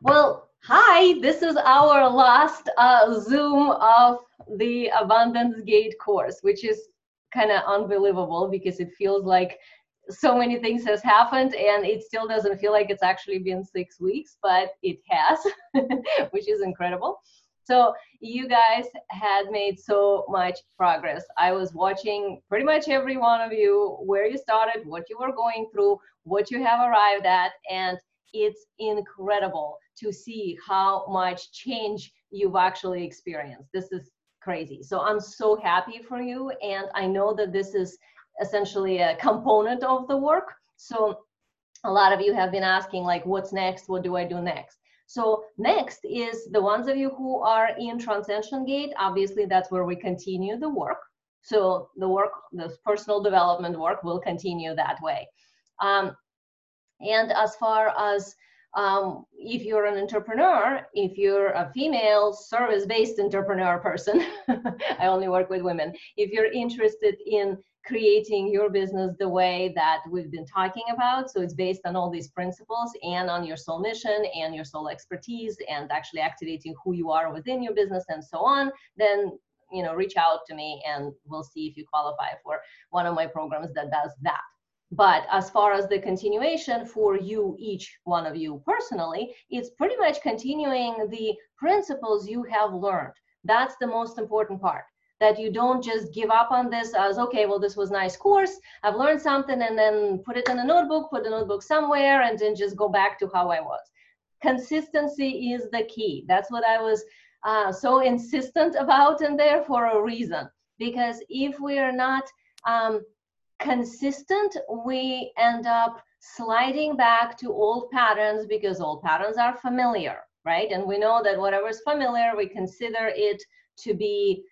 Well, hi, this is our last Zoom of the Abundance Gate course, which is kind of unbelievable because it feels like so many things has happened and it still doesn't feel like it's actually been 6 weeks, but it has, which is incredible. So you guys had made so much progress. I was watching pretty much every one of you, where you started, what you were going through, what you have arrived at, and it's incredible to see how much change you've actually experienced. This is crazy. So I'm so happy for you. And I know that this is essentially a component of the work. So a lot of you have been asking, like, what's next? What do I do next? So next is the ones of you who are in Transcension Gate. Obviously, that's where we continue the work. So the work, the personal development work, will continue that way. And as far as if you're an entrepreneur, if you're a female service-based entrepreneur person, I only work with women. If you're interested in creating your business the way that we've been talking about, so it's based on all these principles and on your soul mission and your soul expertise and actually activating who you are within your business and so on, then reach out to me and we'll see if you qualify for one of my programs that does that. But as far as the continuation for you, each one of you personally, it's pretty much continuing the principles you have learned. That's the most important part, that you don't just give up on this as, okay, well, this was a nice course, I've learned something, and then put it in a notebook, put the notebook somewhere, and then just go back to how I was. Consistency is the key. That's what I was so insistent about in there for a reason. Because if we are not consistent, we end up sliding back to old patterns, because old patterns are familiar, right? And we know that whatever is familiar, we consider it to be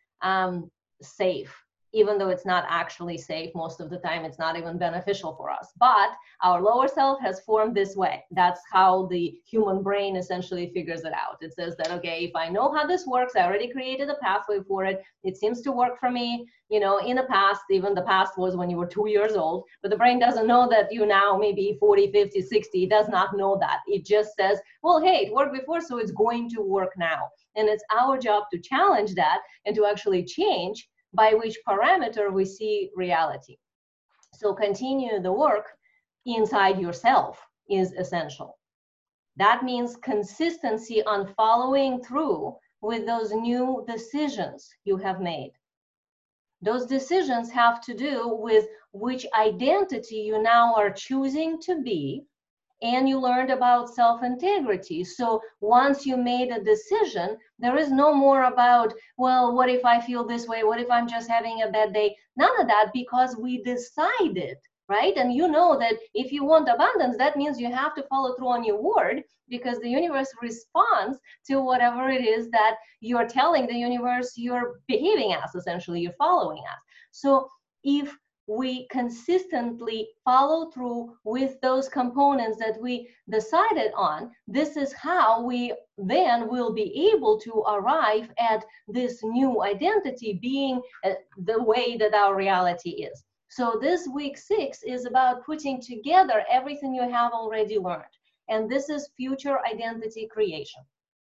safe, even though it's not actually safe. Most of the time, it's not even beneficial for us. But our lower self has formed this way. That's how the human brain essentially figures it out. It says that, okay, if I know how this works, I already created a pathway for it. It seems to work for me. In the past, even the past was when you were 2 years old, but the brain doesn't know that you now maybe 40, 50, 60. It does not know that. It just says, well, hey, it worked before, so it's going to work now. And it's our job to challenge that and to actually change by which parameter we see reality. So continue the work inside yourself is essential. That means consistency on following through with those new decisions you have made. Those decisions have to do with which identity you now are choosing to be, and you learned about self-integrity. So once you made a decision, there is no more about, well, what if I feel this way? What if I'm just having a bad day? None of that, because we decided, right? And you know that if you want abundance, that means you have to follow through on your word, because the universe responds to whatever it is that you're telling the universe you're behaving as, essentially, you're following as. So if we consistently follow through with those components that we decided on, this is how we then will be able to arrive at this new identity being the way that our reality is. So this week 6 is about putting together everything you have already learned. And this is future identity creation.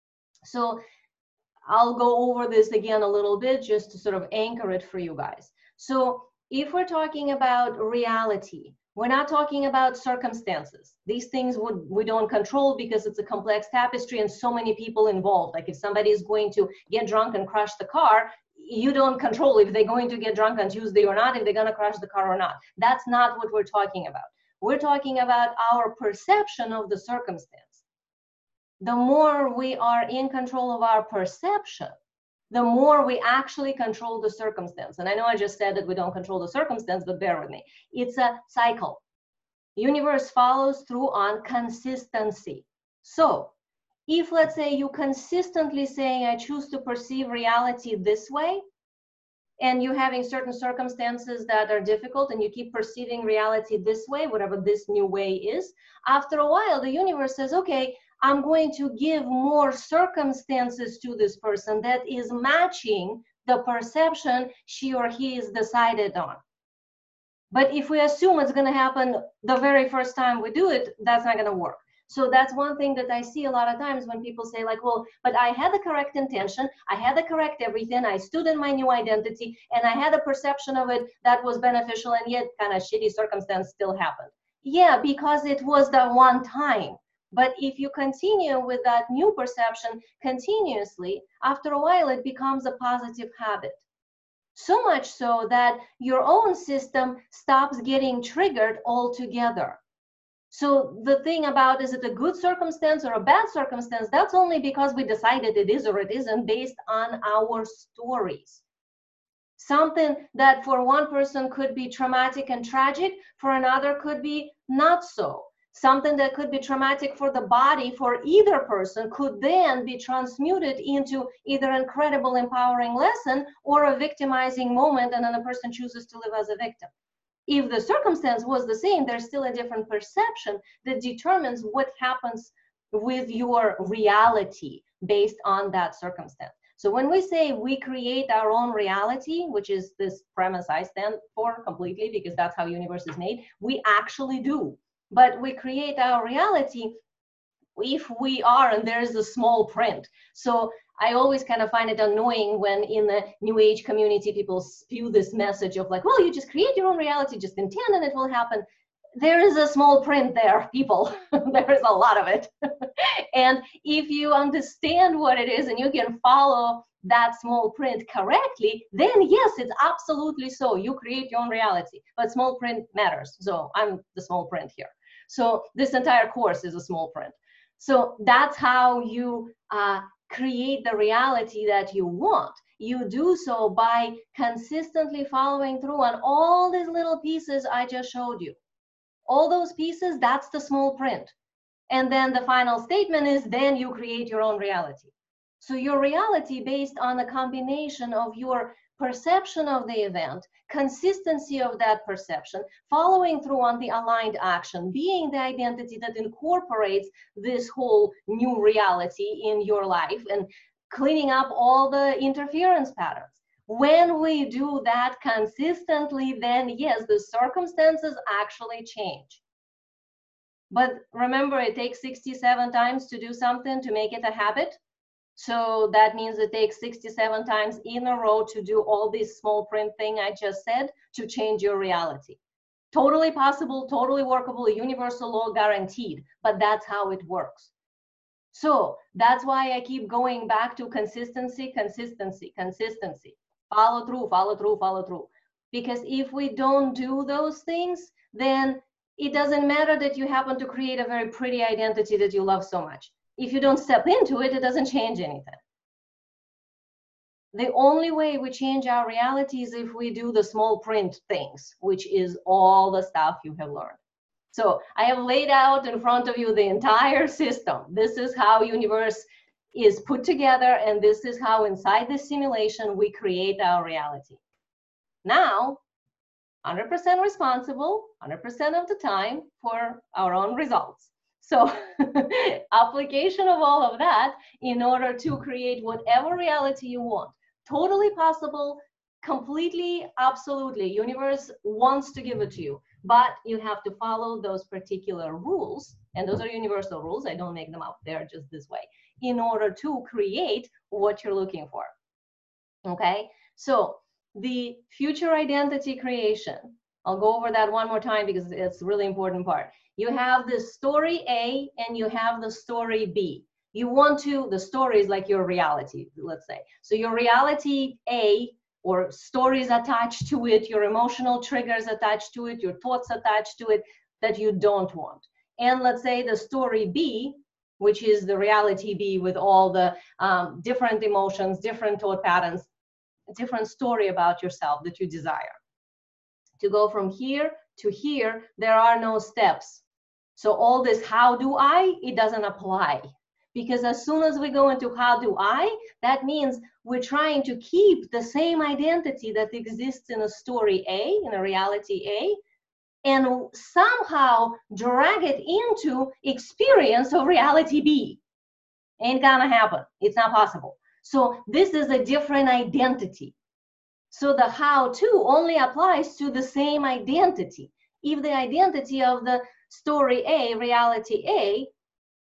So I'll go over this again a little bit just to sort of anchor it for you guys. So if we're talking about reality, we're not talking about circumstances. These things we don't control, because it's a complex tapestry and so many people involved. Like if somebody is going to get drunk and crash the car, you don't control if they're going to get drunk on Tuesday or not, if they're going to crash the car or not. That's not what we're talking about. We're talking about our perception of the circumstance. The more we are in control of our perception, the more we actually control the circumstance. And I know I just said that we don't control the circumstance, but bear with me. It's a cycle. The universe follows through on consistency. So if, let's say, you consistently saying, I choose to perceive reality this way, and you're having certain circumstances that are difficult, and you keep perceiving reality this way, whatever this new way is, after a while, the universe says, okay, I'm going to give more circumstances to this person that is matching the perception she or he is decided on. But if we assume it's going to happen the very first time we do it, that's not going to work. So that's one thing that I see a lot of times when people say like, well, but I had the correct intention, I had the correct everything, I stood in my new identity, and I had a perception of it that was beneficial, and yet kind of shitty circumstance still happened. Yeah, because it was the one time. But if you continue with that new perception continuously, after a while it becomes a positive habit. So much so that your own system stops getting triggered altogether. So the thing about, is it a good circumstance or a bad circumstance, that's only because we decided it is or it isn't based on our stories. Something that for one person could be traumatic and tragic, for another could be not so. Something that could be traumatic for the body for either person could then be transmuted into either an incredible empowering lesson or a victimizing moment, and then the person chooses to live as a victim. If the circumstance was the same, there's still a different perception that determines what happens with your reality based on that circumstance. So when we say we create our own reality, which is this premise I stand for completely, because that's how universe is made, we actually do. But we create our reality if we are, and there's a small print. So I always kind of find it annoying when in the new age community people spew this message of like, well, you just create your own reality, just intend and it will happen. There is a small print there, people. There is a lot of it. And if you understand what it is and you can follow that small print correctly, then yes, it's absolutely so. You create your own reality, but small print matters. So I'm the small print here. So this entire course is a small print. So that's how you create the reality that you want. You do so by consistently following through on all these little pieces I just showed you. All those pieces, that's the small print. And then the final statement is, then you create your own reality. So your reality based on a combination of your perception of the event, consistency of that perception, following through on the aligned action, being the identity that incorporates this whole new reality in your life, and cleaning up all the interference patterns. When we do that consistently, then yes, the circumstances actually change. But remember, it takes 67 times to do something to make it a habit. So that means it takes 67 times in a row to do all this small print thing I just said to change your reality. Totally possible, totally workable, universal law guaranteed, but that's how it works. So that's why I keep going back to consistency, consistency, consistency. Follow through, follow through, follow through. Because if we don't do those things, then it doesn't matter that you happen to create a very pretty identity that you love so much. If you don't step into it, it doesn't change anything. The only way we change our reality is if we do the small print things, which is all the stuff you have learned. So I have laid out in front of you the entire system. This is how universe is put together, and this is how inside this simulation we create our reality. Now, 100% responsible, 100% of the time for our own results. So application of all of that in order to create whatever reality you want. Totally possible, completely, absolutely. Universe wants to give it to you, but you have to follow those particular rules. And those are universal rules. I don't make them up. They're just this way in order to create what you're looking for. Okay, so the future identity creation. I'll go over that one more time because it's a really important part. You have the story A and you have the story B. You want to, the story is like your reality, let's say. So your reality A, or stories attached to it, your emotional triggers attached to it, your thoughts attached to it that you don't want. And let's say the story B, which is the reality B with all the different emotions, different thought patterns, different story about yourself that you desire. To go from here to here, there are no steps. So all this how do I, it doesn't apply. Because as soon as we go into how do I, that means we're trying to keep the same identity that exists in a story A, in a reality A, and somehow drag it into experience of reality B. Ain't gonna happen. It's not possible. So this is a different identity. So the how-to only applies to the same identity. If the identity of the story A, reality A,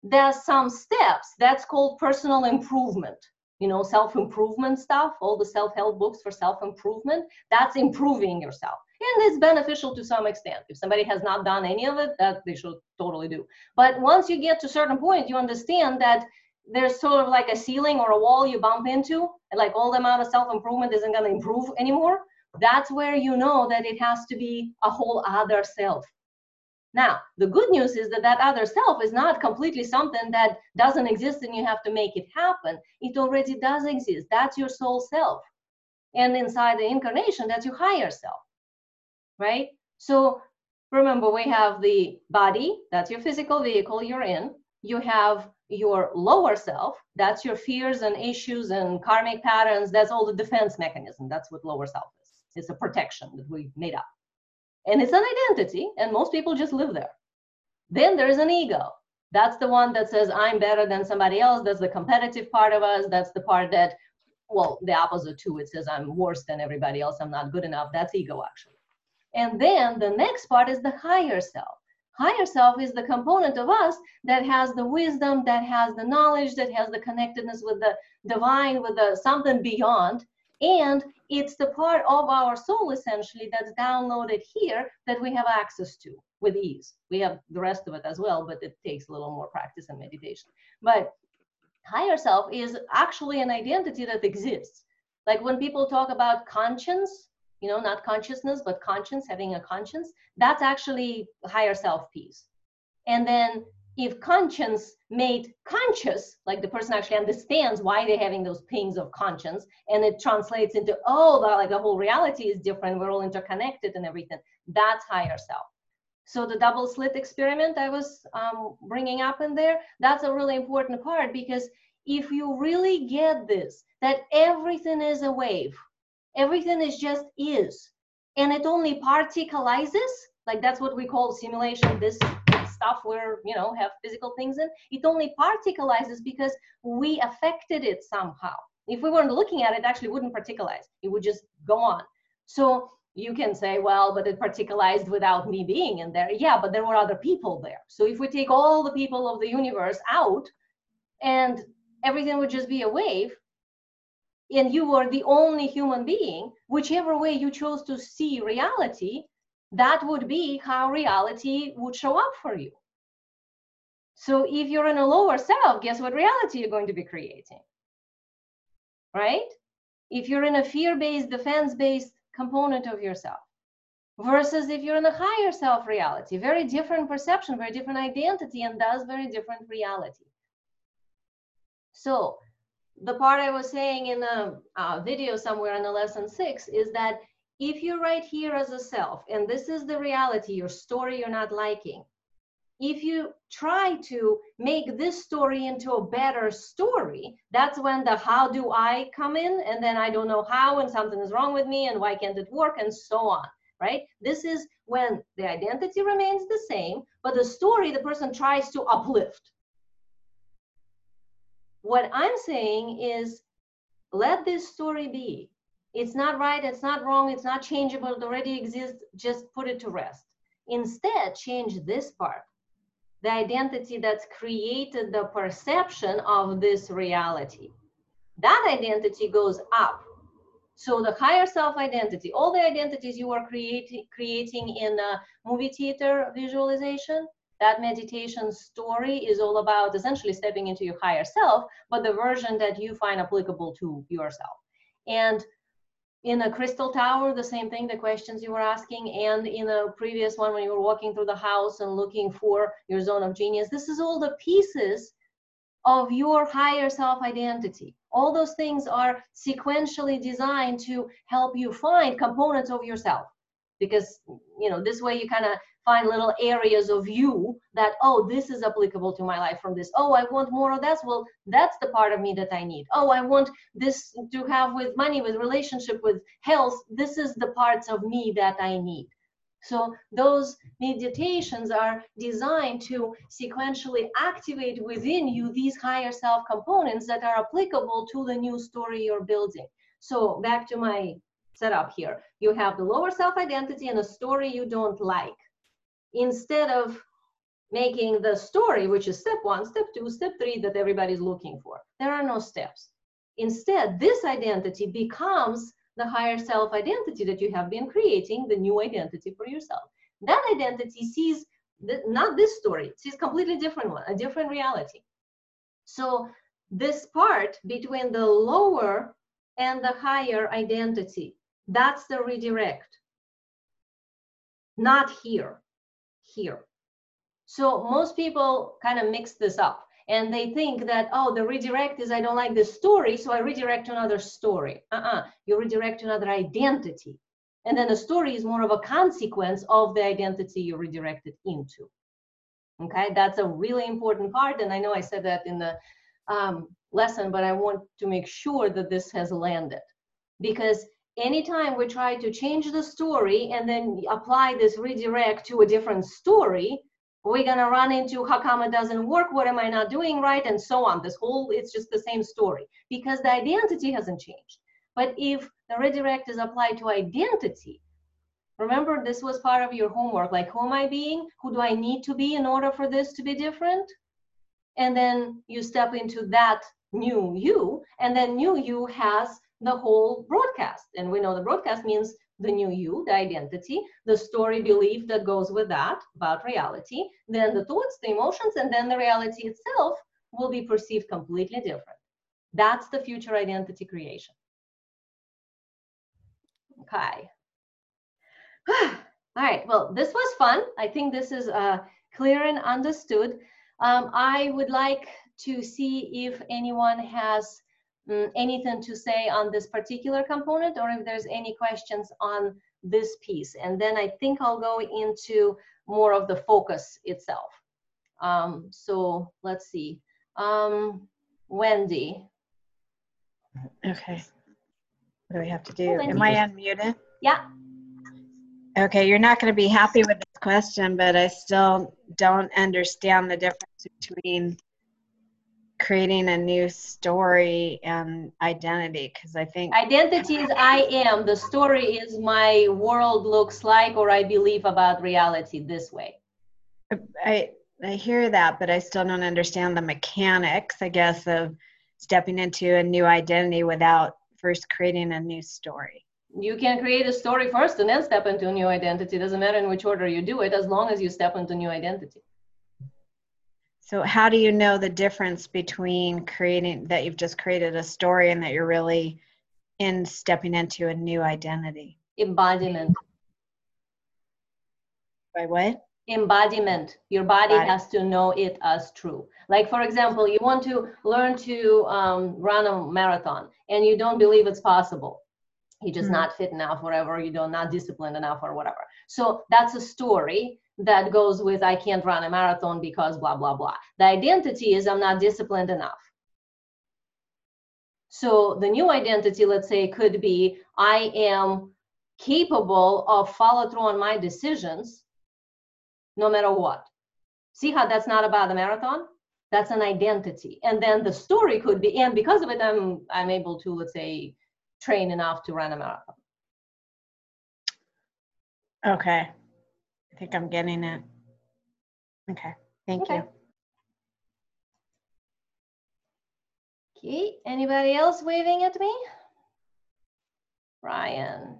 there's some steps that's called personal improvement. You know, self-improvement stuff, all the self-help books for self-improvement, that's improving yourself. And it's beneficial to some extent. If somebody has not done any of it, that they should totally do. But once you get to a certain point, you understand that there's sort of like a ceiling or a wall you bump into, and like all the amount of self-improvement isn't going to improve anymore. That's where you know that it has to be a whole other self. Now, the good news is that that other self is not completely something that doesn't exist and you have to make it happen. It already does exist. That's your soul self. And inside the incarnation, that's your higher self, right? So remember, we have the body, that's your physical vehicle you're in. You have your lower self, that's your fears and issues and karmic patterns. That's all the defense mechanism. That's what lower self is. It's a protection that we made up. And it's an identity, and most people just live there. Then there's an ego. That's the one that says, I'm better than somebody else. That's the competitive part of us. That's the part that, well, the opposite too. It says, I'm worse than everybody else. I'm not good enough. That's ego, actually. And then the next part is the higher self. Higher self is the component of us that has the wisdom, that has the knowledge, that has the connectedness with the divine, with the something beyond. And it's the part of our soul, essentially, that's downloaded here that we have access to with ease. We have the rest of it as well, but it takes a little more practice and meditation. But higher self is actually an identity that exists. Like when people talk about conscience, you know, not consciousness, but conscience, having a conscience, that's actually higher self piece. And then if conscience made conscious, like the person actually understands why they're having those pings of conscience, and it translates into, oh, like the whole reality is different, we're all interconnected and everything, that's higher self. So the double slit experiment I was bringing up in there, that's a really important part, because if you really get this, that everything is a wave, everything is just is, and it only particleizes, like that's what we call simulation, this stuff where, you know, have physical things in, it only particleizes because we affected it somehow. If we weren't looking at it, it actually wouldn't particleize. It would just go on. So you can say, well, but it particleized without me being in there. Yeah, but there were other people there. So if we take all the people of the universe out and everything would just be a wave, and you were the only human being, whichever way you chose to see reality, that would be how reality would show up for you. So if you're in a lower self, guess what reality you're going to be creating, right? If you're in a fear-based, defense-based component of yourself, versus if you're in a higher self reality, very different perception, very different identity, and thus very different reality. So the part I was saying in a video somewhere in the lesson 6 is that if you're right here as a self, and this is the reality, your story you're not liking, if you try to make this story into a better story, that's when the how do I come in, and then I don't know how, and something is wrong with me, and why can't it work, and so on, right? This is when the identity remains the same, but the story the person tries to uplift. What I'm saying is, let this story be. It's not right, it's not wrong, it's not changeable, it already exists, just put it to rest. Instead, change this part, the identity that's created the perception of this reality. That identity goes up. So the higher self identity, all the identities you are creating in a movie theater visualization, that meditation story is all about essentially stepping into your higher self, but the version that you find applicable to yourself. And in a crystal tower, the same thing, the questions you were asking, and in a previous one when you were walking through the house and looking for your zone of genius, this is all the pieces of your higher self identity. All those things are sequentially designed to help you find components of yourself, because, you know, this way you kind of find little areas of you that, oh, this is applicable to my life from this. Oh, I want more of that. Well, that's the part of me that I need. Oh, I want this to have with money, with relationship, with health. This is the parts of me that I need. So those meditations are designed to sequentially activate within you these higher self components that are applicable to the new story you're building. So back to my setup here. You have the lower self identity and a story you don't like. Instead of making the story, which is step 1, step 2, step 3, that everybody's looking for. There are no steps. Instead, this identity becomes the higher self identity that you have been creating, the new identity for yourself. That identity sees not this story, it sees a completely different one, a different reality. So this part between the lower and the higher identity, that's the redirect. Not here, here. So most people kind of mix this up and they think that, oh, the redirect is I don't like this story, so I redirect to another story. You redirect to another identity. And then the story is more of a consequence of the identity you redirected into. Okay, that's a really important part. And I know I said that in the lesson, but I want to make sure that this has landed. Because anytime we try to change the story and then apply this redirect to a different story, we're going to run into how come it doesn't work, what am I not doing right, and so on. This whole, it's just the same story because the identity hasn't changed. But if the redirect is applied to identity, remember this was part of your homework, like who am I being? Who do I need to be in order for this to be different? And then you step into that new you, and then new you has the whole broadcast. And we know the broadcast means the new you, the identity, the story belief that goes with that about reality, then the thoughts, the emotions, and then the reality itself will be perceived completely different. That's the future identity creation. Okay. All right, well, this was fun. I think this is clear and understood. I would like to see if anyone has anything to say on this particular component or if there's any questions on this piece. And then I think I'll go into more of the focus itself. So let's see. Wendy. Okay. What do we have to do? Am I unmuted? Yeah. Okay, you're not going to be happy with this question, but I still don't understand the difference between creating a new story and identity, because I think identity is I am, the story is my world looks like, or I believe about reality this way. I hear that, but I still don't understand the mechanics, I guess, of stepping into a new identity without first creating a new story. You can create a story first and then step into a new identity. It doesn't matter in which order you do it, as long as you step into new identity. So how do you know the difference between creating that you've just created a story and that you're really in stepping into a new identity? Embodiment. By what? Embodiment. Your body has to know it as true. Like, for example, you want to learn to run a marathon and you don't believe it's possible. You're just not fit enough, whatever, you don't, not disciplined enough or whatever. So that's a story that goes with, I can't run a marathon because blah, blah, blah. The identity is I'm not disciplined enough. So the new identity, let's say, could be, I am capable of follow through on my decisions no matter what. See how that's not about the marathon? That's an identity. And then the story could be, and because of it, I'm able to, let's say, train enough to run a marathon. Okay. I think I'm getting it. Okay. Thank you. Okay. Anybody else waving at me? Ryan.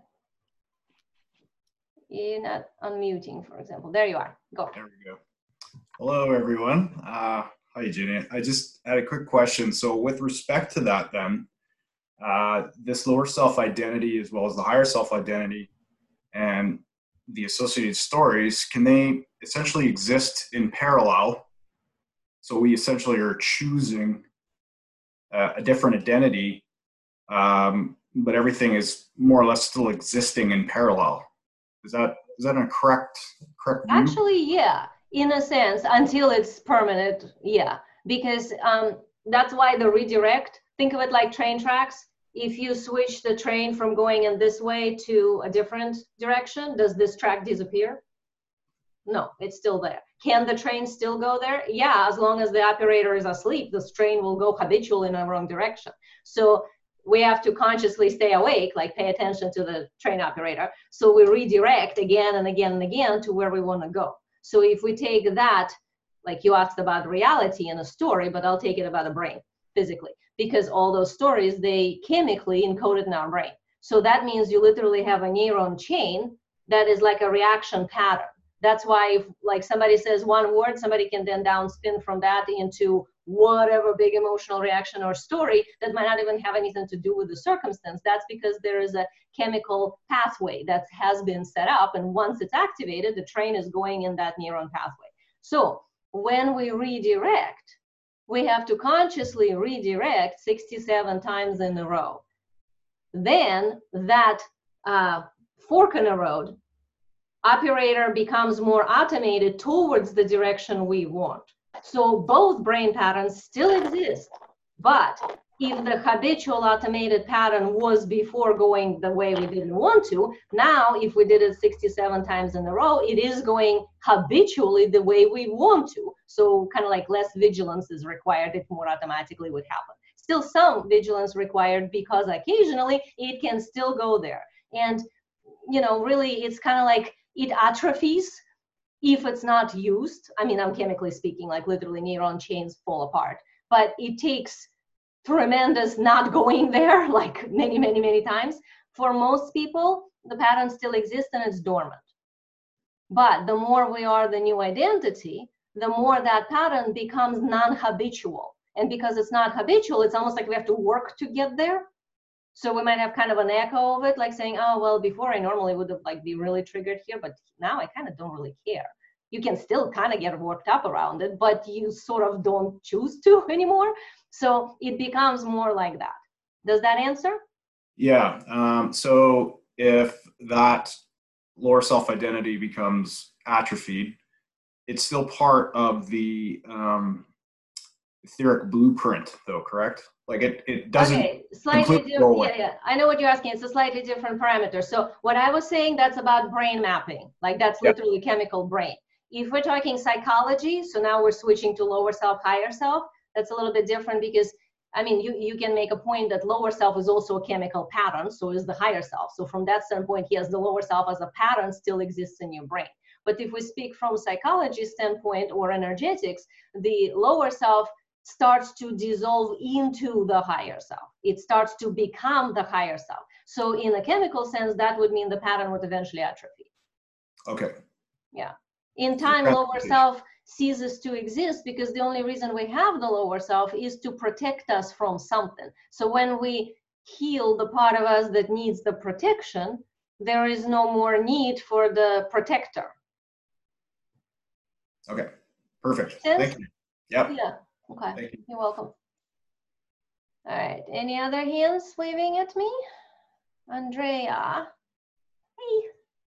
You're not unmuting, for example. There you are. Go. There we go. Hello, everyone. Hi, Jenny. I just had a quick question. So with respect to that then, this lower self-identity as well as the higher self-identity and the associated stories, can they essentially exist in parallel? So we essentially are choosing a different identity, but everything is more or less still existing in parallel. Is that a correct view? Actually, yeah, in a sense, until it's permanent, yeah. Because that's why the redirect, think of it like train tracks. If you switch the train from going in this way to a different direction, does this track disappear? No, it's still there. Can the train still go there? Yeah, as long as the operator is asleep, this train will go habitually in the wrong direction. So we have to consciously stay awake, like pay attention to the train operator. So we redirect again and again and again to where we want to go. So if we take that like you asked about reality in a story, but I'll take it about a brain physically, because all those stories, they chemically encoded in our brain. So that means you literally have a neuron chain that is like a reaction pattern. That's why if like somebody says one word, somebody can then downspin from that into whatever big emotional reaction or story that might not even have anything to do with the circumstance. That's because there is a chemical pathway that has been set up, and once it's activated, the train is going in that neuron pathway. So when we redirect, we have to consciously redirect 67 times in a row. Then that fork in the road operator becomes more automated towards the direction we want. So both brain patterns still exist, but if the habitual automated pattern was before going the way we didn't want to, now if we did it 67 times in a row, it is going habitually the way we want to. So kind of like less vigilance is required, it more automatically would happen. Still some vigilance required because occasionally it can still go there. And, you know, really it's kind of like it atrophies if it's not used. I mean, I'm chemically speaking, like literally neuron chains fall apart, but it takes tremendous not going there, like many, many, many times. For most people, the pattern still exists and it's dormant. But the more we are the new identity, the more that pattern becomes non-habitual. And because it's not habitual, it's almost like we have to work to get there. So we might have kind of an echo of it, like saying, oh, well, before I normally would have like be really triggered here, but now I kind of don't really care. You can still kind of get worked up around it, but you sort of don't choose to anymore. So it becomes more like that. Does that answer? Yeah. So if that lower self-identity becomes atrophied, it's still part of the etheric blueprint, though, correct? Like it doesn't. Okay, slightly different. Yeah, I know what you're asking. It's a slightly different parameter. So what I was saying, that's about brain mapping. Like that's literally chemical brain. If we're talking psychology, so now we're switching to lower self, higher self, that's a little bit different because, I mean, you can make a point that lower self is also a chemical pattern, so is the higher self. So from that standpoint, yes, the lower self as a pattern still exists in your brain. But if we speak from psychology standpoint or energetics, the lower self starts to dissolve into the higher self. It starts to become the higher self. So in a chemical sense, that would mean the pattern would eventually atrophy. Okay. Yeah. In time, lower self ceases to exist because the only reason we have the lower self is to protect us from something. So when we heal the part of us that needs the protection, there is no more need for the protector. Okay. Perfect. Thank you. Yep. Yeah. Okay. Thank you. You're welcome. All right. Any other hands waving at me? Andrea. Hey.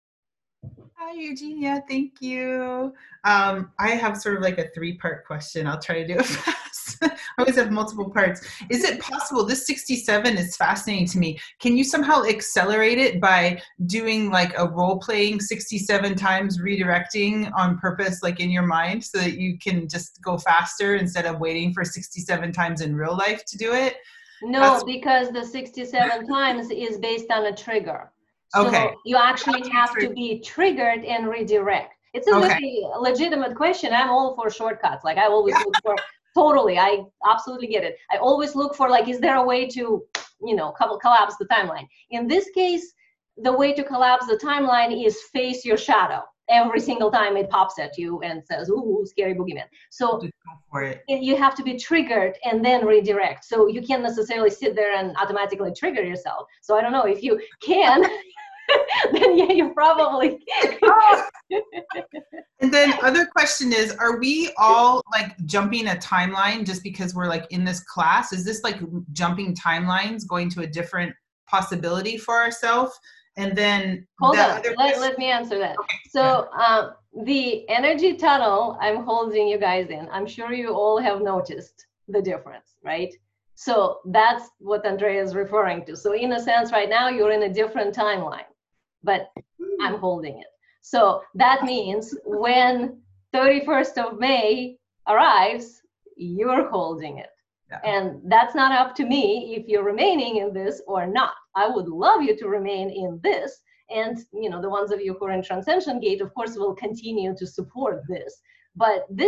Hi, Eugenia. Thank you. I have sort of like a 3-part question. I'll try to do it fast. I always have multiple parts. Is it possible, this 67 is fascinating to me. Can you somehow accelerate it by doing like a role-playing 67 times redirecting on purpose, like in your mind, so that you can just go faster instead of waiting for 67 times in real life to do it? No, because the 67 times is based on a trigger. So you actually have to be triggered and redirect. It's a really legitimate question. I'm all for shortcuts. Like I always look for, totally, I absolutely get it. I always look for like, is there a way to, you know, collapse the timeline? In this case, the way to collapse the timeline is face your shadow. Every single time it pops at you and says, ooh, scary boogeyman. So just go for it. You have to be triggered and then redirect. So you can't necessarily sit there and automatically trigger yourself. So I don't know if you can, then yeah, you probably can. And then other question is, are we all like jumping a timeline just because we're like in this class? Is this like jumping timelines, going to a different possibility for ourselves? And then hold on, let me answer that. Okay. So the energy tunnel I'm holding you guys in, I'm sure you all have noticed the difference, right? So that's what Andrea is referring to. So in a sense, right now you're in a different timeline, but I'm holding it. So that means when 31st of May arrives, you're holding it. Yeah. And that's not up to me if you're remaining in this or not. I would love you to remain in this. And, you know, the ones of you who are in Transcension Gate, of course, will continue to support this. But this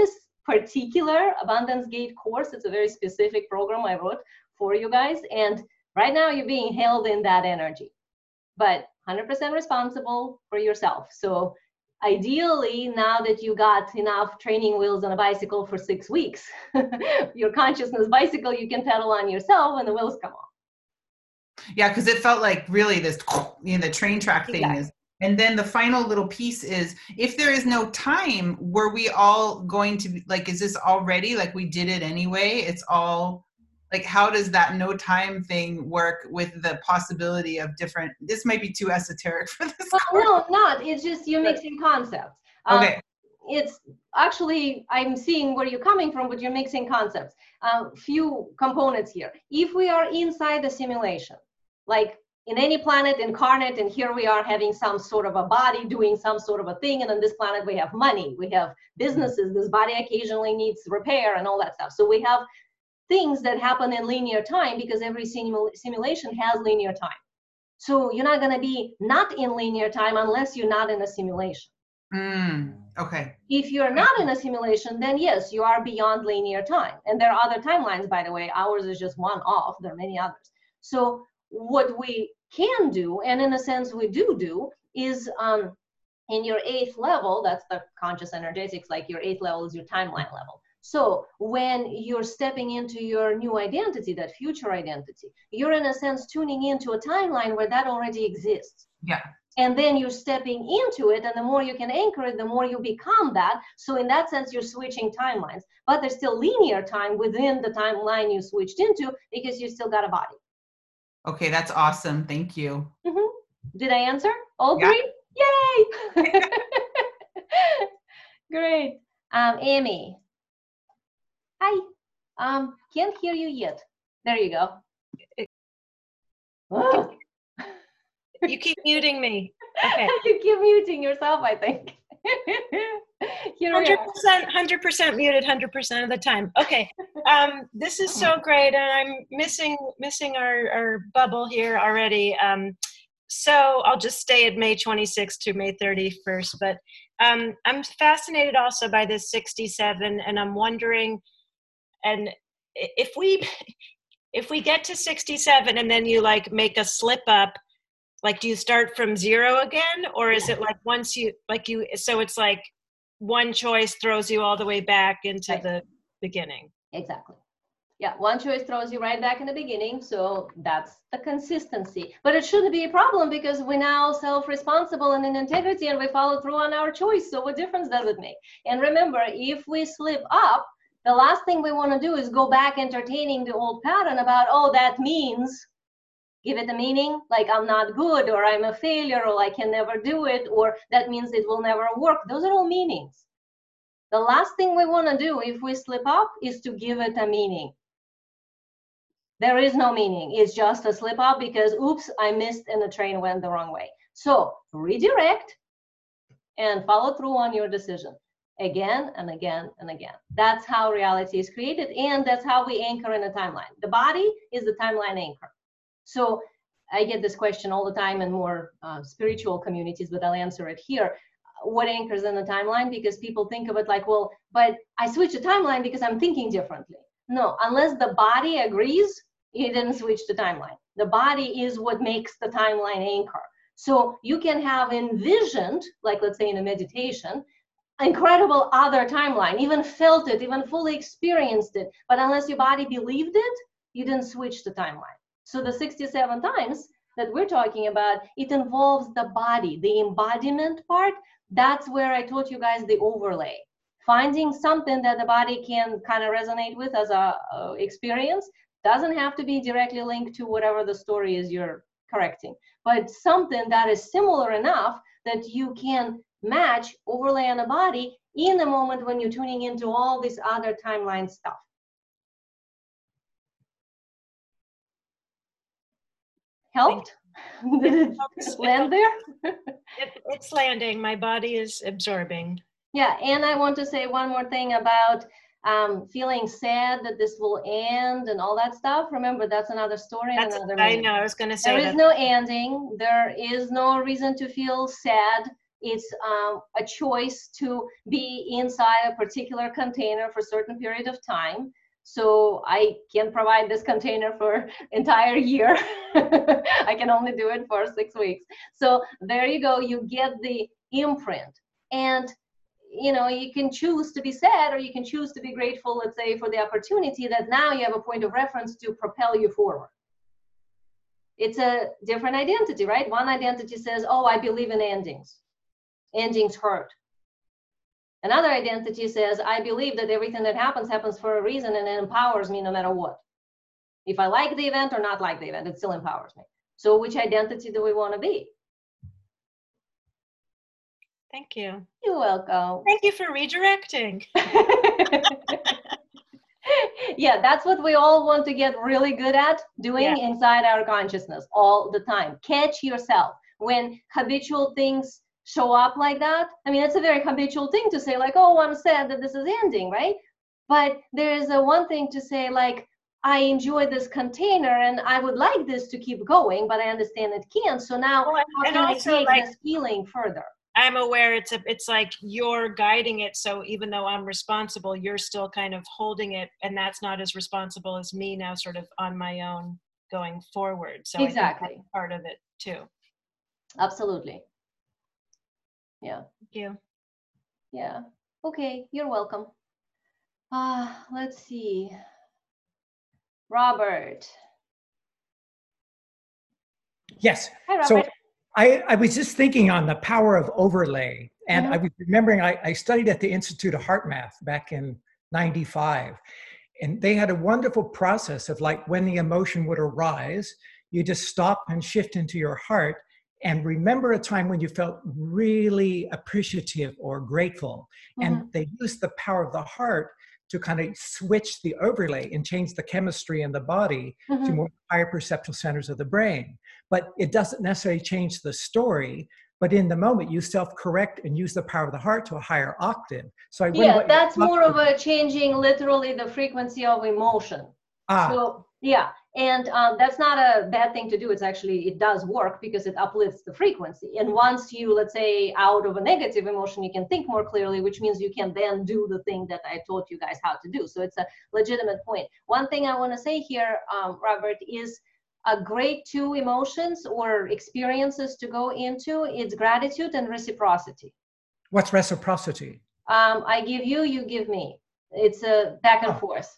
particular Abundance Gate course. It's a very specific program I wrote for you guys. And right now you're being held in that energy, but 100% responsible for yourself. So ideally, now that you got enough training wheels on a bicycle for 6 weeks, your consciousness bicycle, you can pedal on yourself when the wheels come off. Yeah, because it felt like really this, the train track thing is. And then the final little piece is, if there is no time, were we all going to be like, is this already like we did it anyway? It's all like, how does that no time thing work with the possibility of different, this might be too esoteric for this. Well, no, not. It's just you're mixing concepts. Okay. It's actually, I'm seeing where you're coming from, but you're mixing concepts. Few components here. If we are inside the simulation, like in any planet incarnate, and here we are having some sort of a body doing some sort of a thing, and on this planet we have money, we have businesses, this body occasionally needs repair and all that stuff. So we have things that happen in linear time because every simulation has linear time. So you're not going to be not in linear time unless you're not in a simulation. Okay. If you're not in a simulation, then yes, you are beyond linear time. And there are other timelines, by the way. Ours is just one off. There are many others. So what we can do, and in a sense we do, is in your 8th level, that's the conscious energetics, like your 8th level is your timeline level. So when you're stepping into your new identity, that future identity, you're in a sense tuning into a timeline where that already exists. Yeah. And then you're stepping into it, and the more you can anchor it, the more you become that. So in that sense, you're switching timelines. But there's still linear time within the timeline you switched into because you still got a body. Okay, that's awesome. Thank you. Did I answer all three? Yay! Great. Amy. Hi. Can't hear you yet. There you go. You keep muting me. Okay. You keep muting yourself, I think. Here 100% muted 100% of the time. Okay. This is so great, and I'm missing our bubble here already. So I'll just stay at May 26th to May 31st. But I'm fascinated also by this 67, and I'm wondering, and if we get to 67 and then you like make a slip up, like, do you start from 0 again? Or is it like once you, so it's like one choice throws you all the way back into the beginning? Exactly. Yeah, one choice throws you right back in the beginning. So that's the consistency. But it shouldn't be a problem because we're now self-responsible and in integrity and we follow through on our choice. So what difference does it make? And remember, if we slip up, the last thing we want to do is go back entertaining the old pattern about, oh, that means, give it a meaning, like I'm not good, or I'm a failure, or I can never do it, or that means it will never work. Those are all meanings. The last thing we want to do if we slip up is to give it a meaning. There is no meaning. It's just a slip up because, oops, I missed and the train went the wrong way. So redirect and follow through on your decision again and again and again. That's how reality is created, and that's how we anchor in a timeline. The body is the timeline anchor. So I get this question all the time in more spiritual communities, but I'll answer it here. What anchors in the timeline? Because people think of it like, well, but I switched the timeline because I'm thinking differently. No, unless the body agrees, you didn't switch the timeline. The body is what makes the timeline anchor. So you can have envisioned, like let's say in a meditation, incredible other timeline, even felt it, even fully experienced it. But unless your body believed it, you didn't switch the timeline. So the 67 times that we're talking about, it involves the body, the embodiment part. That's where I taught you guys the overlay. Finding something that the body can kind of resonate with as a experience. Doesn't have to be directly linked to whatever the story is you're correcting, but something that is similar enough that you can match, overlay on a body in the moment when you're tuning into all this other timeline stuff. Helped? Did it land there? It's landing. My body is absorbing. Yeah, and I want to say one more thing about feeling sad that this will end and all that stuff. Remember, that's another story. And another I know, I was going to say there is no ending. There is no reason to feel sad. It's a choice to be inside a particular container for a certain period of time. So I can't provide this container for entire year. I can only do it for 6 weeks. So there you go, you get the imprint. And you can choose to be sad, or you can choose to be grateful, let's say, for the opportunity that now you have a point of reference to propel you forward. It's a different identity, right? One identity says, oh, I believe in endings. Endings hurt. Another identity says, I believe that everything that happens for a reason, and it empowers me no matter what. If I like the event or not like the event, it still empowers me. So which identity do we want to be? Thank you. You're welcome. Thank you for redirecting. Yeah, that's what we all want to get really good at doing inside our consciousness all the time. Catch yourself when habitual things show up like that. I mean, it's a very habitual thing to say, like, oh, I'm sad that this is ending, right? But there is a one thing to say, like, I enjoy this container and I would like this to keep going, but I understand it can't. So now how can I take this feeling further? I'm aware it's like you're guiding it. So even though I'm responsible, you're still kind of holding it, and that's not as responsible as me now, sort of on my own going forward. So exactly, I think that's part of it too. Absolutely. Yeah. Thank you. Yeah. Okay. You're welcome. Let's see. Robert. Yes. Hi, Robert. So I was just thinking on the power of overlay, and I was remembering I studied at the Institute of Heart Math back in '95, and they had a wonderful process of, like, when the emotion would arise, you just stop and shift into your heart and remember a time when you felt really appreciative or grateful. And they used the power of the heart to kind of switch the overlay and change the chemistry in the body to more higher perceptual centers of the brain. But it doesn't necessarily change the story, but in the moment you self-correct and use the power of the heart to a higher octave. So that's more of a changing literally the frequency of emotion. So yeah, and that's not a bad thing to do. It's actually, it does work because it uplifts the frequency. And once you, let's say, out of a negative emotion, you can think more clearly, which means you can then do the thing that I taught you guys how to do. So it's a legitimate point. One thing I want to say here, Robert, is a great two emotions or experiences to go into. It's gratitude and reciprocity. What's reciprocity? I give you, you give me. It's a back and forth.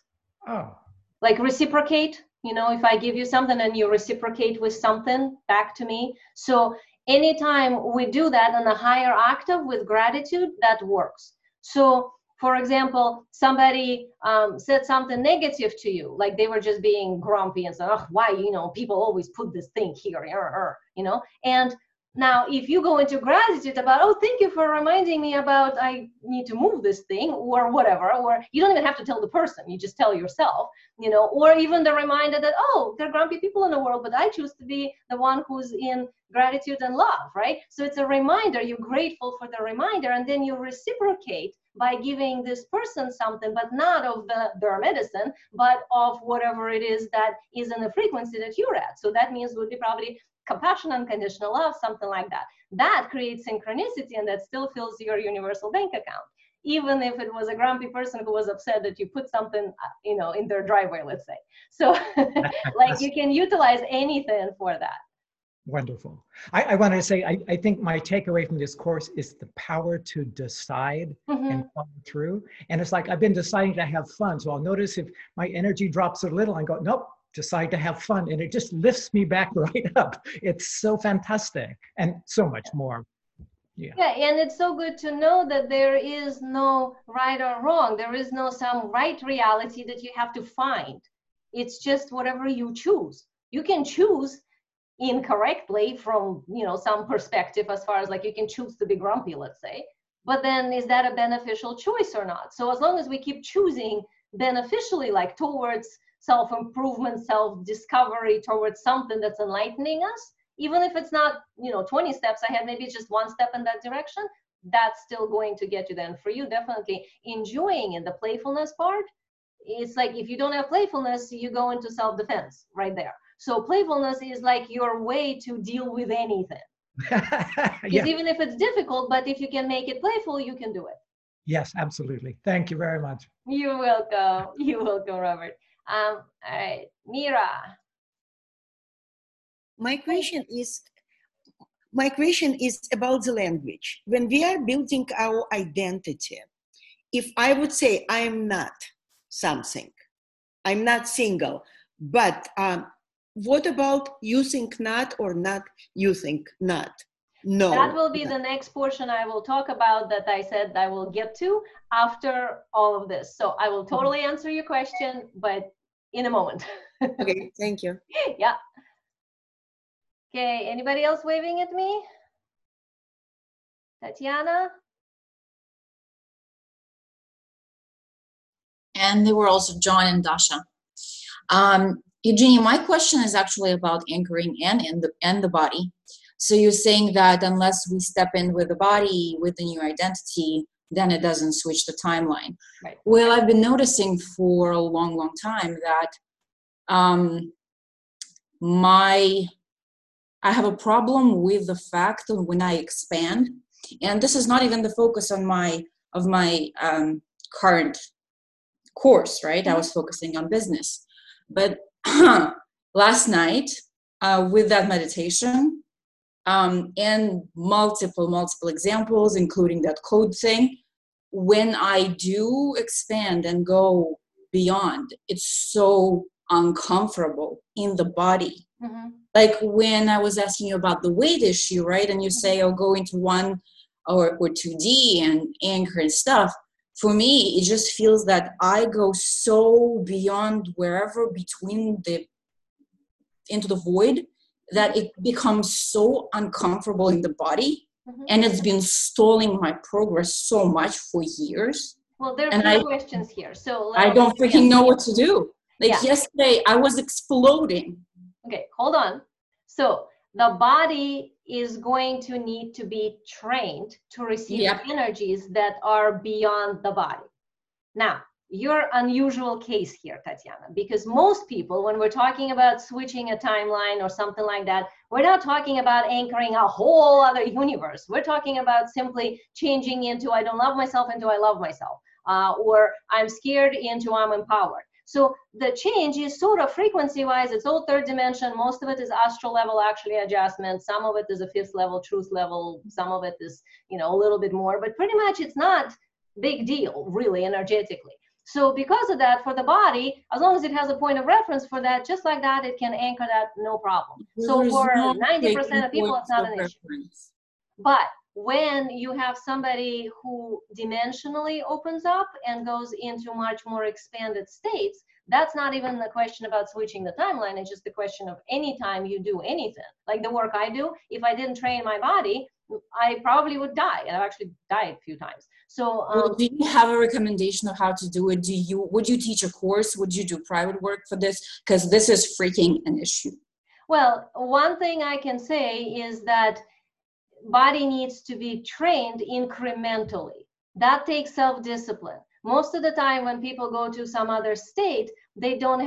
Like reciprocate, if I give you something and you reciprocate with something back to me. So anytime we do that on a higher octave with gratitude, that works. So for example, somebody said something negative to you, like they were just being grumpy and said, oh, why, people always put this thing here, and now, if you go into gratitude about, oh, thank you for reminding me about I need to move this thing or whatever, or you don't even have to tell the person, you just tell yourself, or even the reminder that, oh, there are grumpy people in the world, but I choose to be the one who's in gratitude and love, right? So it's a reminder, you're grateful for the reminder, and then you reciprocate by giving this person something, but not of their medicine, but of whatever it is that is in the frequency that you're at. So that means would be probably compassion, unconditional love, something like that. That creates synchronicity, and that still fills your universal bank account. Even if it was a grumpy person who was upset that you put something, in their driveway, let's say. So like you can utilize anything for that. Wonderful. I wanted to say, I think my takeaway from this course is the power to decide and follow through. And it's like, I've been deciding to have fun. So I'll notice if my energy drops a little, I go, nope, decide to have fun. And it just lifts me back right up. It's so fantastic and so much more. Yeah, and it's so good to know that there is no right or wrong. There is no some right reality that you have to find. It's just whatever you choose. You can choose incorrectly from some perspective, as far as like you can choose to be grumpy, let's say, but then is that a beneficial choice or not? So as long as we keep choosing beneficially, like towards self-improvement, self-discovery, towards something that's enlightening us, even if it's not 20 steps ahead, maybe it's just one step in that direction, that's still going to get you then. For you, definitely enjoying it, the playfulness part, it's like if you don't have playfulness, you go into self-defense right there. So playfulness is like your way to deal with anything. Because Yeah. even if it's difficult, but if you can make it playful, you can do it. Yes, absolutely. Thank you very much. You're welcome. You're welcome, Robert. All right, Mira. My question is about the language. When we are building our identity, if I would say I'm not something, I'm not single, but what about using not or not using not? No. That will be the next portion I will talk about that I said I will get to after all of this. So I will totally answer your question, but in a moment. Okay, thank you. Yeah. Okay, anybody else waving at me? Tatiana? And there were also John and Dasha. Eugenia, my question is actually about anchoring and the body. So you're saying that unless we step in with the body, with the new identity, then it doesn't switch the timeline. Right. Well, I've been noticing for a long, long time that I have a problem with the fact that when I expand, and this is not even the focus on my current course, right? I was focusing on business. But last night, with that meditation, and multiple examples, including that code thing, when I do expand and go beyond, it's so uncomfortable in the body. Mm-hmm. Like when I was asking you about the weight issue, right? And you say, I'll go into 1 or 2D and anchor and stuff. For me, it just feels that I go so beyond wherever into the void that it becomes so uncomfortable in the body. Mm-hmm. And it's been stalling my progress so much for years. Well, there are two questions here. So I don't freaking know what to do. Like yesterday, I was exploding. Okay, hold on. So the body is going to need to be trained to receive energies that are beyond the body. Now, your unusual case here, Tatiana, because most people, when we're talking about switching a timeline or something like that, we're not talking about anchoring a whole other universe. We're talking about simply changing into I don't love myself into I love myself, or I'm scared into I'm empowered. So the change is sort of frequency-wise, it's all third dimension. Most of it is astral level actually adjustment. Some of it is a fifth level, truth level. Some of it is, a little bit more, but pretty much it's not big deal, really, energetically. So because of that, for the body, as long as it has a point of reference for that, just like that, it can anchor that, no problem. So for 90% of people, it's not an issue. But when you have somebody who dimensionally opens up and goes into much more expanded states, that's not even the question about switching the timeline. It's just the question of anytime you do anything, like the work I do, if I didn't train my body, I probably would die. And I've actually died a few times. So do you have a recommendation of how to do it? Would you teach a course? Would you do private work for this? Because this is freaking an issue. Well, one thing I can say is that body needs to be trained incrementally. That takes self-discipline. Most of the time when people go to some other state, they don't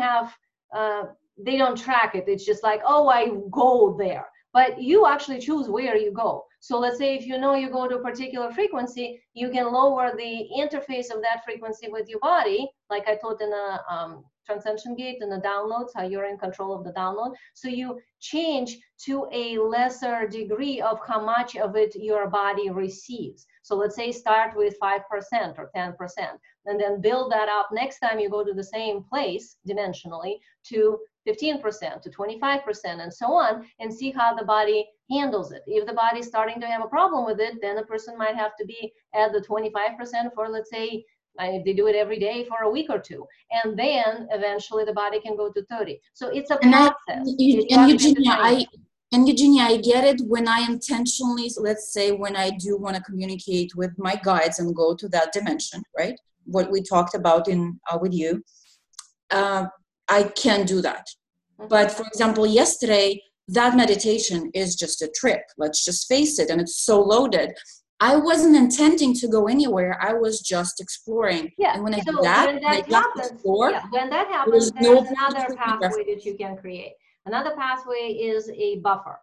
track it. It's just like, oh, I go there. But you actually choose where you go. So let's say if you go to a particular frequency, you can lower the interface of that frequency with your body, like I taught in the Transcension Gate and the downloads, how you're in control of the download. So you change to a lesser degree of how much of it your body receives. So let's say start with 5% or 10%, and then build that up next time you go to the same place dimensionally to 15%, to 25%, and so on, and see how the body handles it. If the body's starting to have a problem with it, then a person might have to be at the 25% for, let's say, if they do it every day for a week or two, and then eventually the body can go to 30. So it's a process. Eugenia, I get it when I intentionally, let's say when I do want to communicate with my guides and go to that dimension, right? What we talked about with you, I can do that. But for example, yesterday, that meditation is just a trip. Let's just face it. And it's so loaded. I wasn't intending to go anywhere. I was just exploring. Yeah. And when I so do that, when that happens, there's another pathway that you can create. Another pathway is a buffer.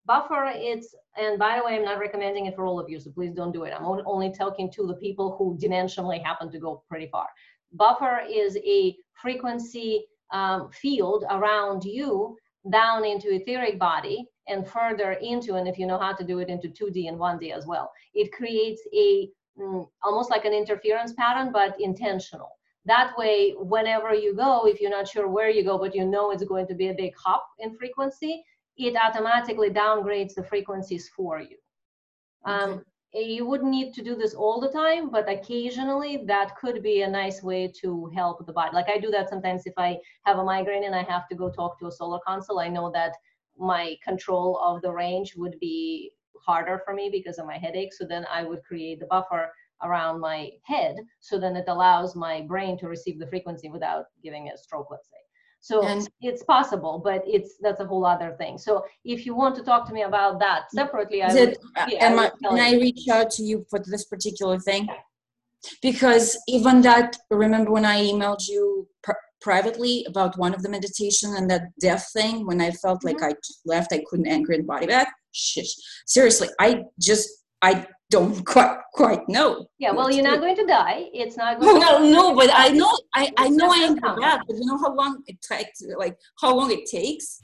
Buffer, and by the way, I'm not recommending it for all of you, so please don't do it. I'm only talking to the people who dimensionally happen to go pretty far. Buffer is a frequency field around you down into etheric body and further into, and if you know how to do it, into 2D and 1D as well. It creates a almost like an interference pattern, but intentional. That way, whenever you go, if you're not sure where you go, but you know it's going to be a big hop in frequency, it automatically downgrades the frequencies for you. Okay. You wouldn't need to do this all the time, but occasionally that could be a nice way to help the body. Like I do that sometimes if I have a migraine and I have to go talk to a solar console. I know that my control of the range would be harder for me because of my headache. So then I would create the buffer around my head. So then it allows my brain to receive the frequency without giving a stroke, let's say. So it's possible, but that's a whole other thing. So if you want to talk to me about that separately, can I reach out to you for this particular thing? Because even that, remember when I emailed you privately about one of the meditation and that death thing, when I felt like I left, I couldn't anchor the body back. Shit. Seriously, I don't quite know. Yeah, well, you're not going to die. It's not going but I know I anchor back, but you know how long it takes, like how long it takes?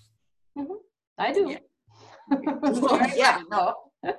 I do. Yeah. No.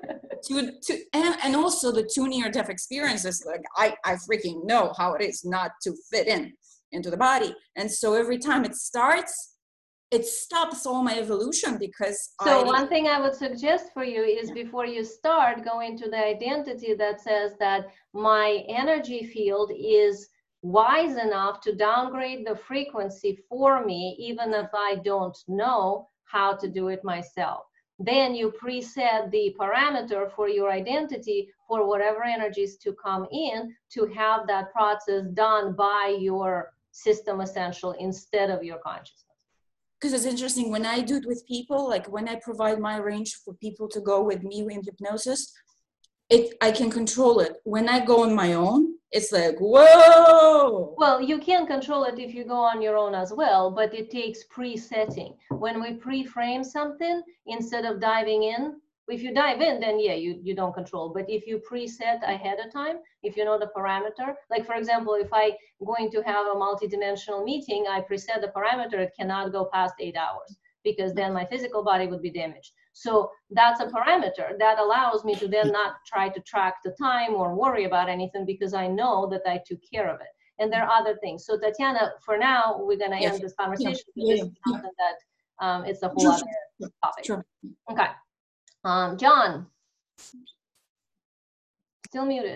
And also the 2 near-death experiences, like I freaking know how it is not to fit into the body. And so every time it starts, it stops all my evolution because one thing I would suggest for you is before you start, go into the identity that says that my energy field is wise enough to downgrade the frequency for me, even if I don't know how to do it myself. Then you preset the parameter for your identity for whatever energies to come in to have that process done by your system essential instead of your consciousness. Because it's interesting, when I do it with people, like when I provide my range for people to go with me in hypnosis, I can control it. When I go on my own, it's like, whoa! Well, you can control it if you go on your own as well, but it takes presetting. When we pre-frame something, instead of diving in, if you dive in, then yeah, you don't control. But if you preset ahead of time, if you know the parameter, like for example, if I'm going to have a multidimensional meeting, I preset the parameter, it cannot go past 8 hours because then my physical body would be damaged. So that's a parameter that allows me to then not try to track the time or worry about anything because I know that I took care of it. And there are other things. So Tatiana, for now, we're going to end this conversation. This is something that it's a whole other topic. Sure. Okay. John, still muted.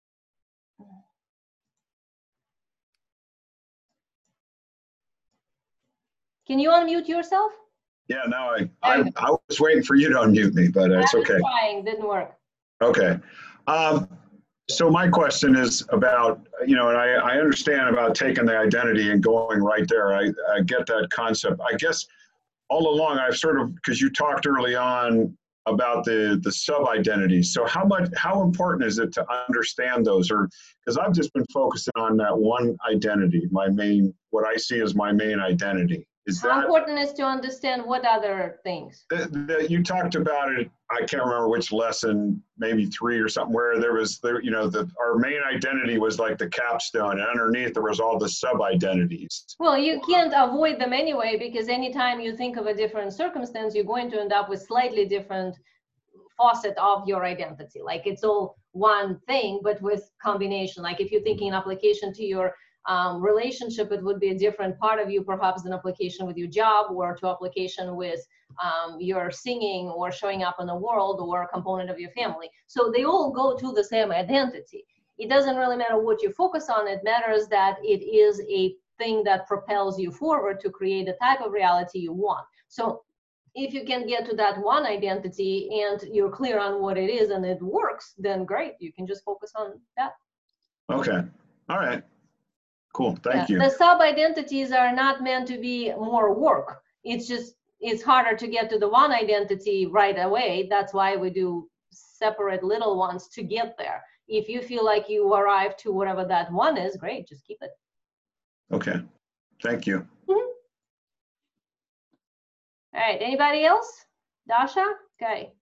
Can you unmute yourself? Yeah, no, I was waiting for you to unmute me, but it's okay. Trying, didn't work. Okay. So my question is about, and I understand about taking the identity and going right there. I get that concept. I guess all along I've sort of, because you talked early on about the sub-identities. So how important is it to understand those? Or because I've just been focusing on that one identity, what I see as my main identity. How important is to understand what other things? You talked about it, I can't remember which lesson, maybe 3 or something, where our main identity was like the capstone, and underneath there was all the sub-identities. Well, you can't avoid them anyway, because anytime you think of a different circumstance, you're going to end up with slightly different facet of your identity. Like it's all one thing, but with combination. Like if you're thinking an application to your relationship, it would be a different part of you, perhaps an application with your job, or to application with your singing or showing up in the world, or a component of your family. So they all go to the same identity. It doesn't really matter what you focus on. It matters that it is a thing that propels you forward to create the type of reality you want. So if you can get to that one identity and you're clear on what it is and it works, then great. You can just focus on that. Okay. All right. Cool. Thank you. The sub-identities are not meant to be more work. It's harder to get to the one identity right away. That's why we do separate little ones to get there. If you feel like you arrive to whatever that one is, great, just keep it. Okay. Thank you. Mm-hmm. All right. Anybody else? Dasha, Okay.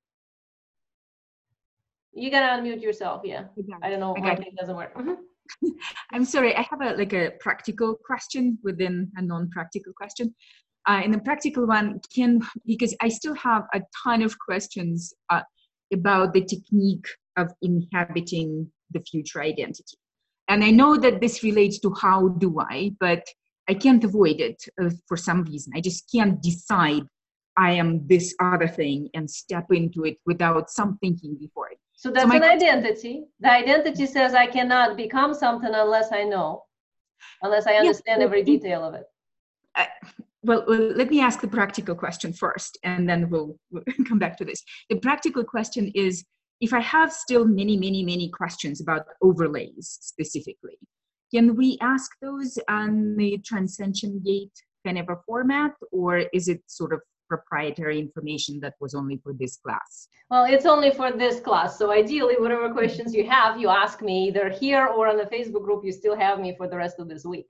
You gotta unmute yourself, yeah. I don't know why it doesn't work. I'm sorry, I have a practical question within a non-practical question. In the practical one, because I still have a ton of questions about the technique of inhabiting the future identity. And I know that this relates to how do I, but I can't avoid it for some reason. I just can't decide I am this other thing and step into it without some thinking before it. So that's an identity. The identity says I cannot become something unless I know, unless I understand every detail of it. Well, let me ask the practical question first, and then we'll come back to this. The practical question is, if I have still many questions about overlays specifically, can we ask those on the Transcension Gate kind of a format, or is it sort of proprietary information that was only for this class? Well, it's only for this class. So ideally, whatever questions you have, you ask me either here or on the Facebook group. You still have me for the rest of this week.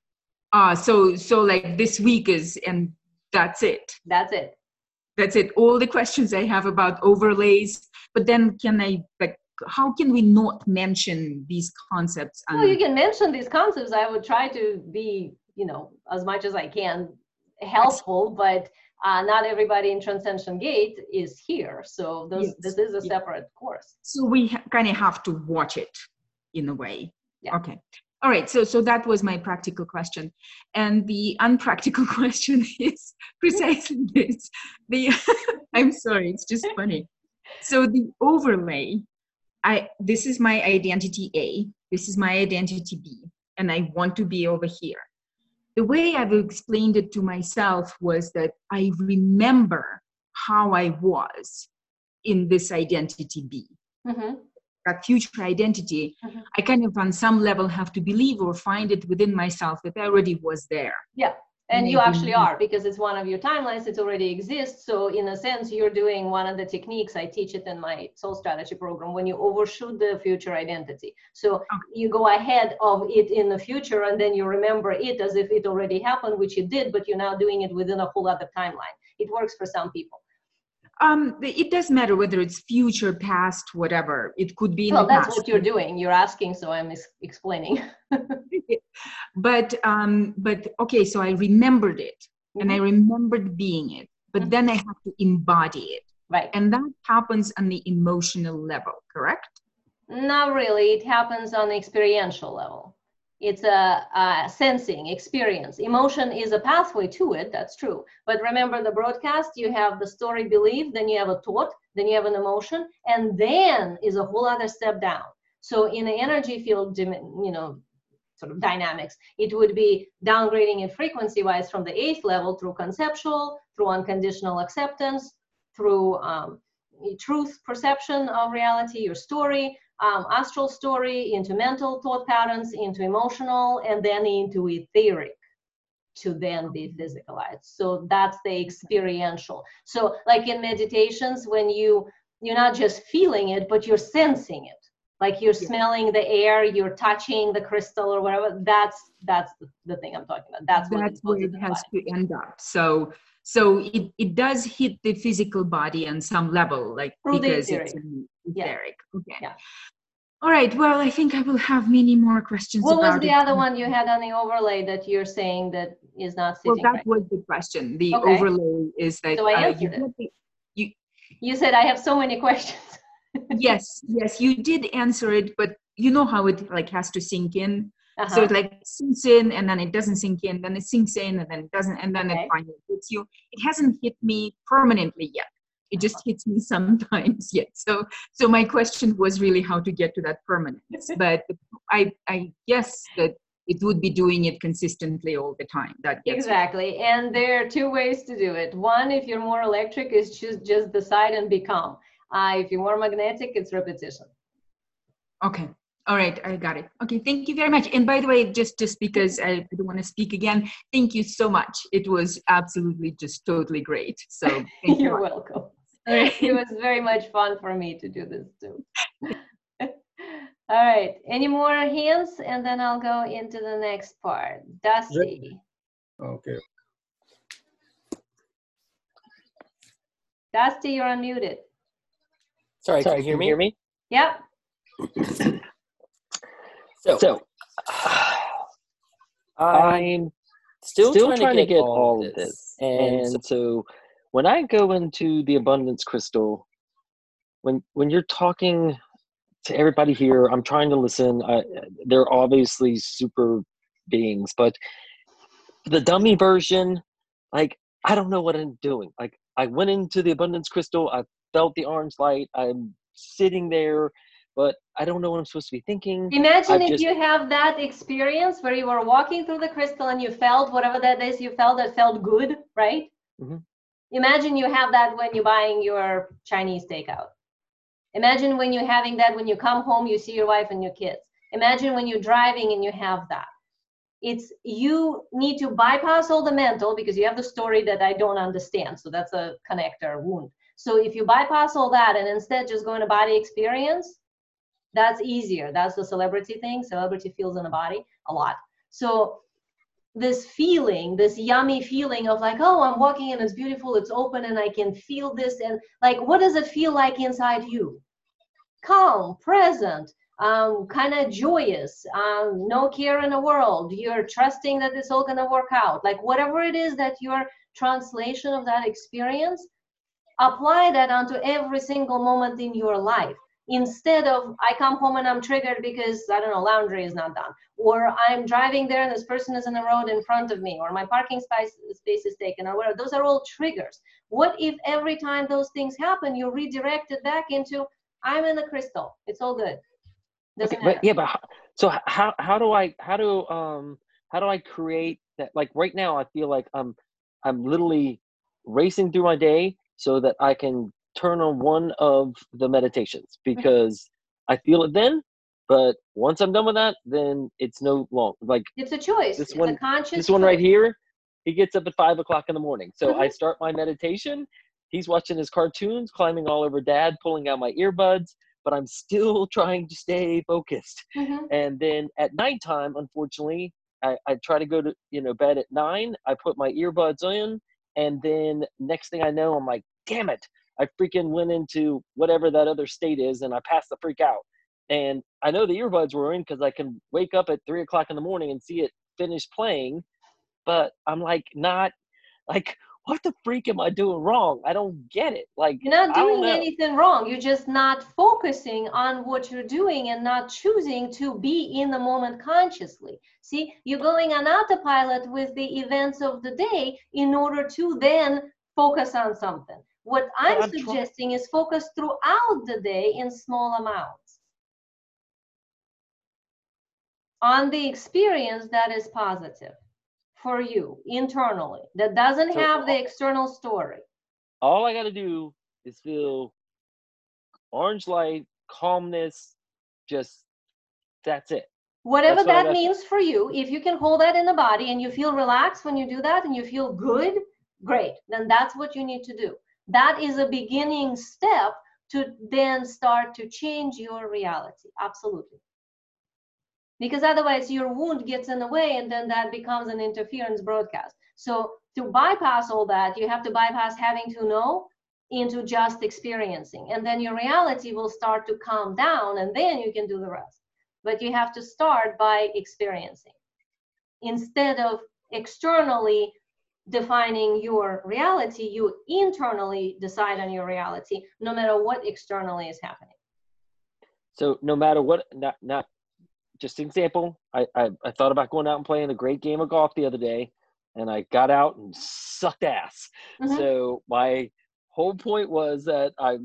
So like this week is, and that's it. That's it. That's it. All the questions I have about overlays, but then can I, like, how can we not mention these concepts? Well, you can mention these concepts. I would try to be, you know, as much as I can helpful, but not everybody in Transcension Gate is here. So this is a separate course. So we kind of have to watch it in a way. Yeah. Okay. All right. So that was my practical question. And the unpractical question is precisely this. I'm sorry, it's just funny. So the overlay, this is my identity A, this is my identity B, and I want to be over here. The way I've explained it to myself was that I remember how I was in this identity B. Mm-hmm. That future identity, mm-hmm. I kind of on some level have to believe or find it within myself that I already was there. Yeah, and you actually are, because it's one of your timelines, it already exists. So in a sense, you're doing one of the techniques, I teach it in my Soul Strategy program, when you overshoot the future identity. So you go ahead of it in the future, and then you remember it as if it already happened, which you did, but you're now doing it within a whole other timeline. It works for some people. It doesn't matter whether it's future, past, whatever. It could be in the past. Well, that's what you're doing. You're asking, so I'm explaining. But okay, so I remembered it, mm-hmm. and I remembered being it, but mm-hmm. then I have to embody it. Right. And that happens on the emotional level, correct? Not really. It happens on the experiential level. It's a sensing experience. Emotion is a pathway to it, that's true. But remember the broadcast, you have the story belief, then you have a thought, then you have an emotion, and then is a whole other step down. So in the energy field, you know, sort of dynamics, it would be downgrading in frequency-wise from the 8th level through conceptual, through unconditional acceptance, through truth perception of reality, your story, astral story, into mental thought patterns, into emotional, and then into etheric, to then be physicalized. So that's the experiential. So like in meditations, when you're not just feeling it, but you're sensing it. Like you're smelling the air, you're touching the crystal or whatever. That's the thing I'm talking about. That's where it has to end up. So it does hit the physical body on some level, like through because it's etheric. Yeah. Okay. Yeah. All right. Well, I think I will have many more questions. What was the other one you had on the overlay that you're saying that is not sitting? Well, that was the question. The overlay is that so I answered it. You said I have so many questions. yes, you did answer it, but you know how it like has to sink in. Uh-huh. So it like sinks in and then it doesn't sink in, then it sinks in and then it doesn't, and then it finally hits you. It hasn't hit me permanently yet. It just hits me sometimes yet. So my question was really how to get to that permanence. But I guess that it would be doing it consistently all the time. That gets exactly. me. And there are two ways to do it. One, if you're more electric, is just decide and become. If you're more magnetic, it's repetition. Okay. All right. I got it. Okay. Thank you very much. And by the way, just because I don't want to speak again, thank you so much. It was absolutely just totally great. So thank you're welcome. It was very much fun for me to do this too. All right. Any more hands? And then I'll go into the next part. Dusty. Okay. Dusty, you're unmuted. Sorry, can you hear me? Yep. So, I'm still trying to get all of this. And so when I go into the abundance crystal, when you're talking to everybody here, I'm trying to listen. They're obviously super beings, but the dummy version, like, I don't know what I'm doing. Like, I went into the abundance crystal, I felt the orange light, I'm sitting there, but I don't know what I'm supposed to be thinking. Imagine if you have that experience where you were walking through the crystal and you felt whatever that is you felt that felt good, right? Mm-hmm. Imagine you have that when you're buying your Chinese takeout. Imagine when you're having that when you come home, you see your wife and your kids. Imagine when you're driving and you have that. It's, you need to bypass all the mental because you have the story that I don't understand. So that's a connector wound. So if you bypass all that and instead just go in a body experience, that's easier. That's the celebrity thing. Celebrity feels in the body a lot. So this feeling, this yummy feeling of like, oh, I'm walking and it's beautiful, it's open and I can feel this. And like, what does it feel like inside you? Calm, present, kind of joyous, no care in the world. You're trusting that it's all going to work out. Like whatever it is that your translation of that experience, apply that onto every single moment in your life. Instead of, I come home and I'm triggered because, I don't know, laundry is not done. Or I'm driving there and this person is in the road in front of me. Or my parking space is taken. Or whatever. Those are all triggers. What if every time those things happen, you redirect it back into, I'm in the crystal. It's all good. Doesn't matter. But yeah, but so how do I create that? Like right now, I feel like I'm literally racing through my day so that I can turn on one of the meditations because I feel it then. But once I'm done with that, then it's no long. Like it's a choice. This it's one, a conscious this one choice. right here, he gets up at 5 o'clock in the morning. So I start my meditation. He's watching his cartoons, climbing all over Dad, pulling out my earbuds. But I'm still trying to stay focused. And then at nighttime, unfortunately, I try to go to bed at 9. I put my earbuds in, and then next thing I know, I'm like, damn it, I freaking went into whatever that other state is, and I passed the freak out. And I know the earbuds were in because I can wake up at 3 o'clock in the morning and see it finish playing, but I'm like, not like, what the freak am I doing wrong? I don't get it. Like, you're not doing anything wrong. You're just not focusing on what you're doing and not choosing to be in the moment consciously. See, you're going on autopilot with the events of the day in order to then focus on something. What I'm suggesting is focus throughout the day in small amounts on the experience that is positive for you internally, that doesn't have the external story. All I got to do is feel orange light, calmness, just that's it. Whatever that means for you, if you can hold that in the body and you feel relaxed when you do that and you feel good, great, then that's what you need to do. That is a beginning step to then start to change your reality. Absolutely. Because otherwise your wound gets in the way and then that becomes an interference broadcast. So to bypass all that, you have to bypass having to know into just experiencing. And then your reality will start to calm down and then you can do the rest. But you have to start by experiencing instead of externally defining your reality. You internally decide on your reality, no matter what externally is happening. So no matter what, not just an example, I thought about going out and playing a great game of golf the other day, and I got out and sucked ass. So my whole point was that I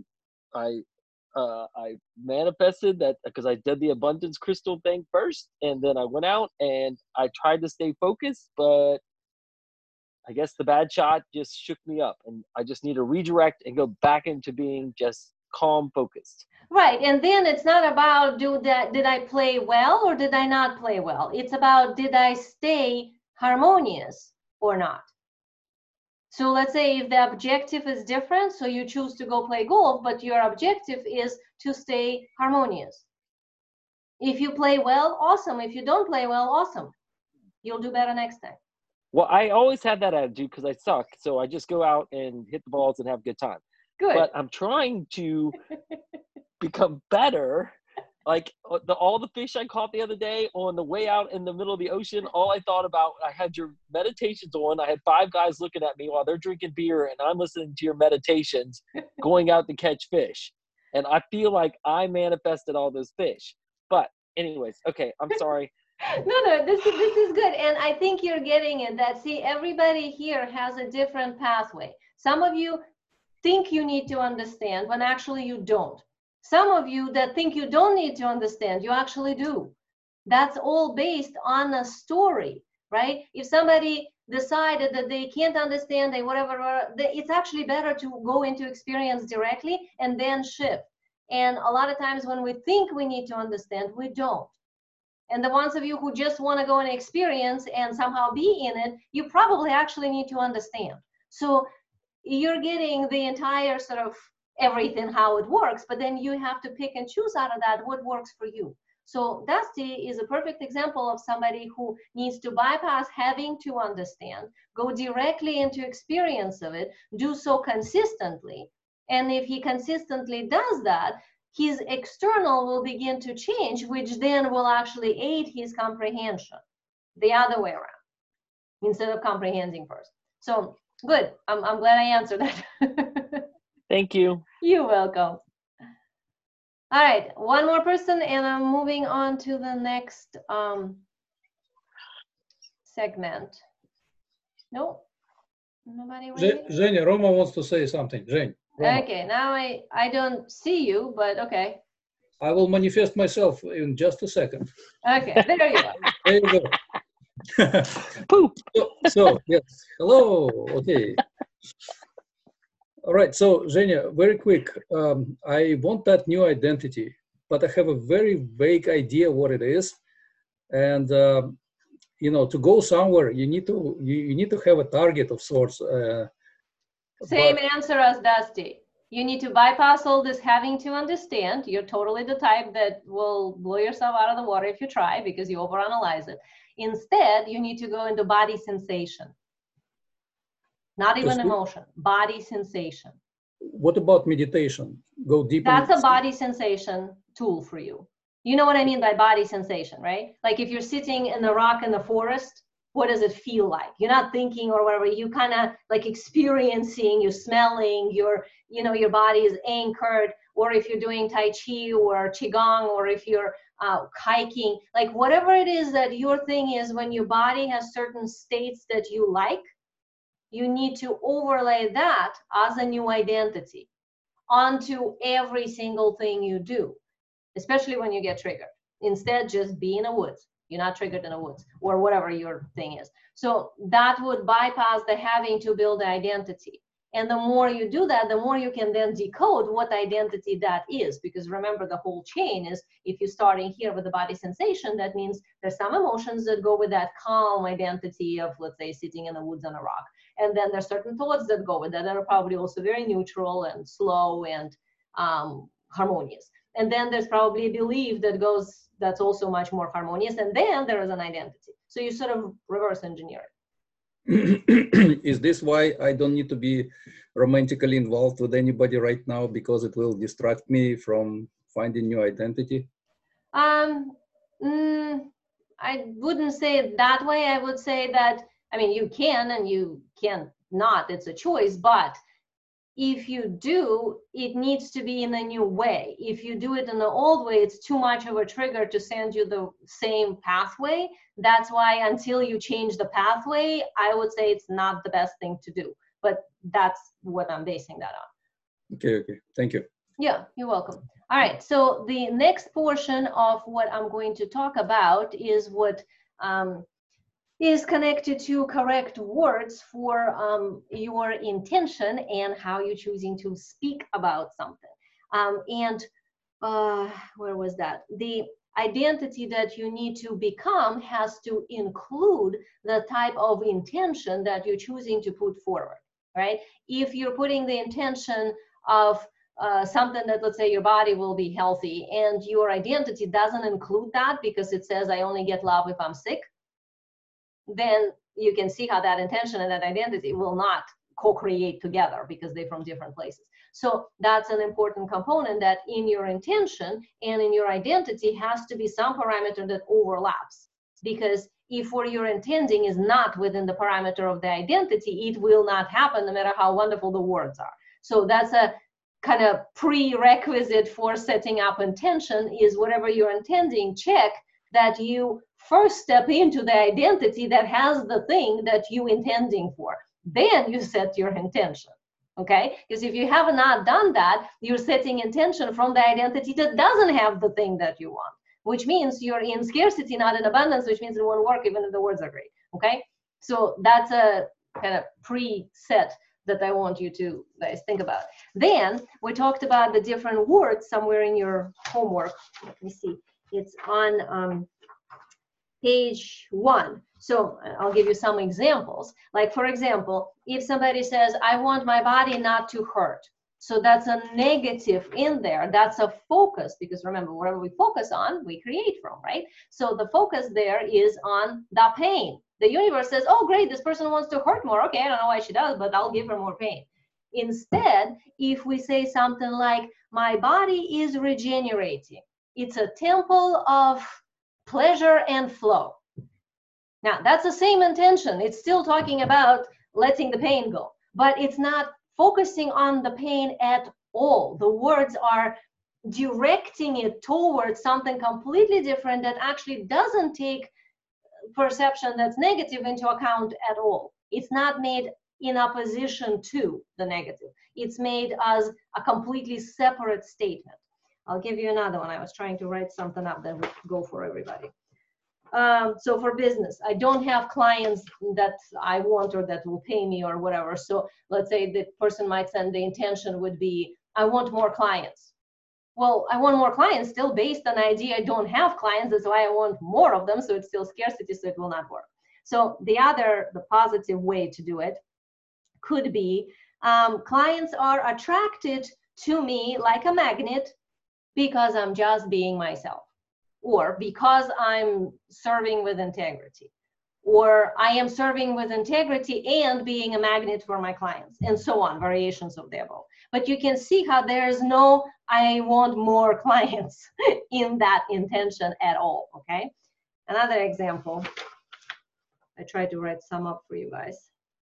manifested that because I did the abundance crystal thing first, and then I went out and I tried to stay focused, but I guess the bad shot just shook me up, and I just need to redirect and go back into being just calm, focused. Right, and then it's not about did I play well or did I not play well? It's about did I stay harmonious or not? So let's say if the objective is different, so you choose to go play golf, but your objective is to stay harmonious. If you play well, awesome. If you don't play well, awesome. You'll do better next time. Well, I always have that attitude because I suck. So I just go out and hit the balls and have a good time. Good. But I'm trying to become better. Like all the fish I caught the other day on the way out in the middle of the ocean, all I thought about, I had your meditations on. I had 5 guys looking at me while they're drinking beer, and I'm listening to your meditations, going out to catch fish. And I feel like I manifested all those fish. But anyways, okay, I'm sorry. No, this is good. And I think you're getting it, that, see, everybody here has a different pathway. Some of you think you need to understand when actually you don't. Some of you that think you don't need to understand, you actually do. That's all based on a story, right? If somebody decided that they can't understand, it's actually better to go into experience directly and then shift. And a lot of times when we think we need to understand, we don't. And the ones of you who just want to go and experience and somehow be in it, you probably actually need to understand. So you're getting the entire sort of everything, how it works, but then you have to pick and choose out of that what works for you. So Dusty is a perfect example of somebody who needs to bypass having to understand, go directly into experience of it, do so consistently. And if he consistently does that, his external will begin to change, which then will actually aid his comprehension, the other way around, instead of comprehending first. So good, I'm glad I answered that. Thank you. You're welcome. All right, one more person, and I'm moving on to the next segment. No, nobody ready? Zhenya, Roma wants to say something. Zhenya. Okay, now I don't see you, but okay. I will manifest myself in just a second. Okay, there you are. There you go. Poop. So yes, hello. Okay. All right. So Zhenya, very quick. I want that new identity, but I have a very vague idea what it is, and you know, to go somewhere, you need to have a target of sorts. Same answer as Dusty. You need to bypass all this having to understand. You're totally the type that will blow yourself out of the water if you try because you overanalyze it. Instead, you need to go into body sensation. Not even emotion, body sensation. What about meditation? Go deeper. That's a body sensation tool for you. You know what I mean by body sensation, right? Like if you're sitting in the rock in the forest, what does it feel like? You're not thinking or whatever, you kind of like experiencing, you're smelling, your body is anchored, or if you're doing Tai Chi or Qigong, or if you're hiking, like whatever it is that your thing is, when your body has certain states that you like, you need to overlay that as a new identity onto every single thing you do, especially when you get triggered. Instead, just be in the woods. You're not triggered in the woods or whatever your thing is. So that would bypass the having to build the identity. And the more you do that, the more you can then decode what identity that is. Because remember, the whole chain is, if you're starting here with the body sensation, that means there's some emotions that go with that calm identity of, let's say, sitting in the woods on a rock. And then there's certain thoughts that go with that are probably also very neutral and slow and harmonious. And then there's probably a belief that goes, that's also much more harmonious. And then there is an identity. So you sort of reverse engineer it. Is this why I don't need to be romantically involved with anybody right now, because it will distract me from finding new identity? I wouldn't say it that way. I would say that, I mean, you can and you can not, it's a choice, but if you do, it needs to be in a new way. If you do it in the old way, it's too much of a trigger to send you the same pathway. That's why until you change the pathway, I would say it's not the best thing to do. But that's what I'm basing that on. Okay, thank you. Yeah, you're welcome. All right, so the next portion of what I'm going to talk about is what is connected to correct words for your intention and how you're choosing to speak about something. Where was that? The identity that you need to become has to include the type of intention that you're choosing to put forward, right? If you're putting the intention of something that, let's say, your body will be healthy, and your identity doesn't include that because it says I only get love if I'm sick, then you can see how that intention and that identity will not co-create together because they're from different places. So that's an important component, that in your intention and in your identity has to be some parameter that overlaps. Because if what you're intending is not within the parameter of the identity, it will not happen no matter how wonderful the words are. So that's a kind of prerequisite for setting up intention, is whatever you're intending, check that you first step into the identity that has the thing that you intending for. Then you set your intention, okay? Because if you have not done that, you're setting intention from the identity that doesn't have the thing that you want, which means you're in scarcity, not in abundance, which means it won't work even if the words are great, okay? So that's a kind of preset that I want you to guys think about. Then we talked about the different words somewhere in your homework. Let me see. It's on page 1. So I'll give you some examples. Like, for example, if somebody says, I want my body not to hurt. So that's a negative in there. That's a focus, because remember, whatever we focus on, we create from, right? So the focus there is on the pain. The universe says, oh, great, this person wants to hurt more. Okay, I don't know why she does, but I'll give her more pain. Instead, if we say something like, my body is regenerating, it's a temple of pleasure and flow. Now, that's the same intention. It's still talking about letting the pain go, but it's not focusing on the pain at all. The words are directing it towards something completely different that actually doesn't take perception that's negative into account at all. It's not made in opposition to the negative. It's made as a completely separate statement. I'll give you another one. I was trying to write something up that would go for everybody. So for business, I don't have clients that I want or that will pay me or whatever. So let's say the person might send, the intention would be, I want more clients. Well, I want more clients still based on the idea I don't have clients. That's why I want more of them. So it's still scarcity, so it will not work. So the positive way to do it could be, clients are attracted to me like a magnet because I'm just being myself, or because I'm serving with integrity, or I am serving with integrity and being a magnet for my clients, and so on, variations of the above. But you can see how there's no, I want more clients in that intention at all, okay? Another example, I tried to write some up for you guys.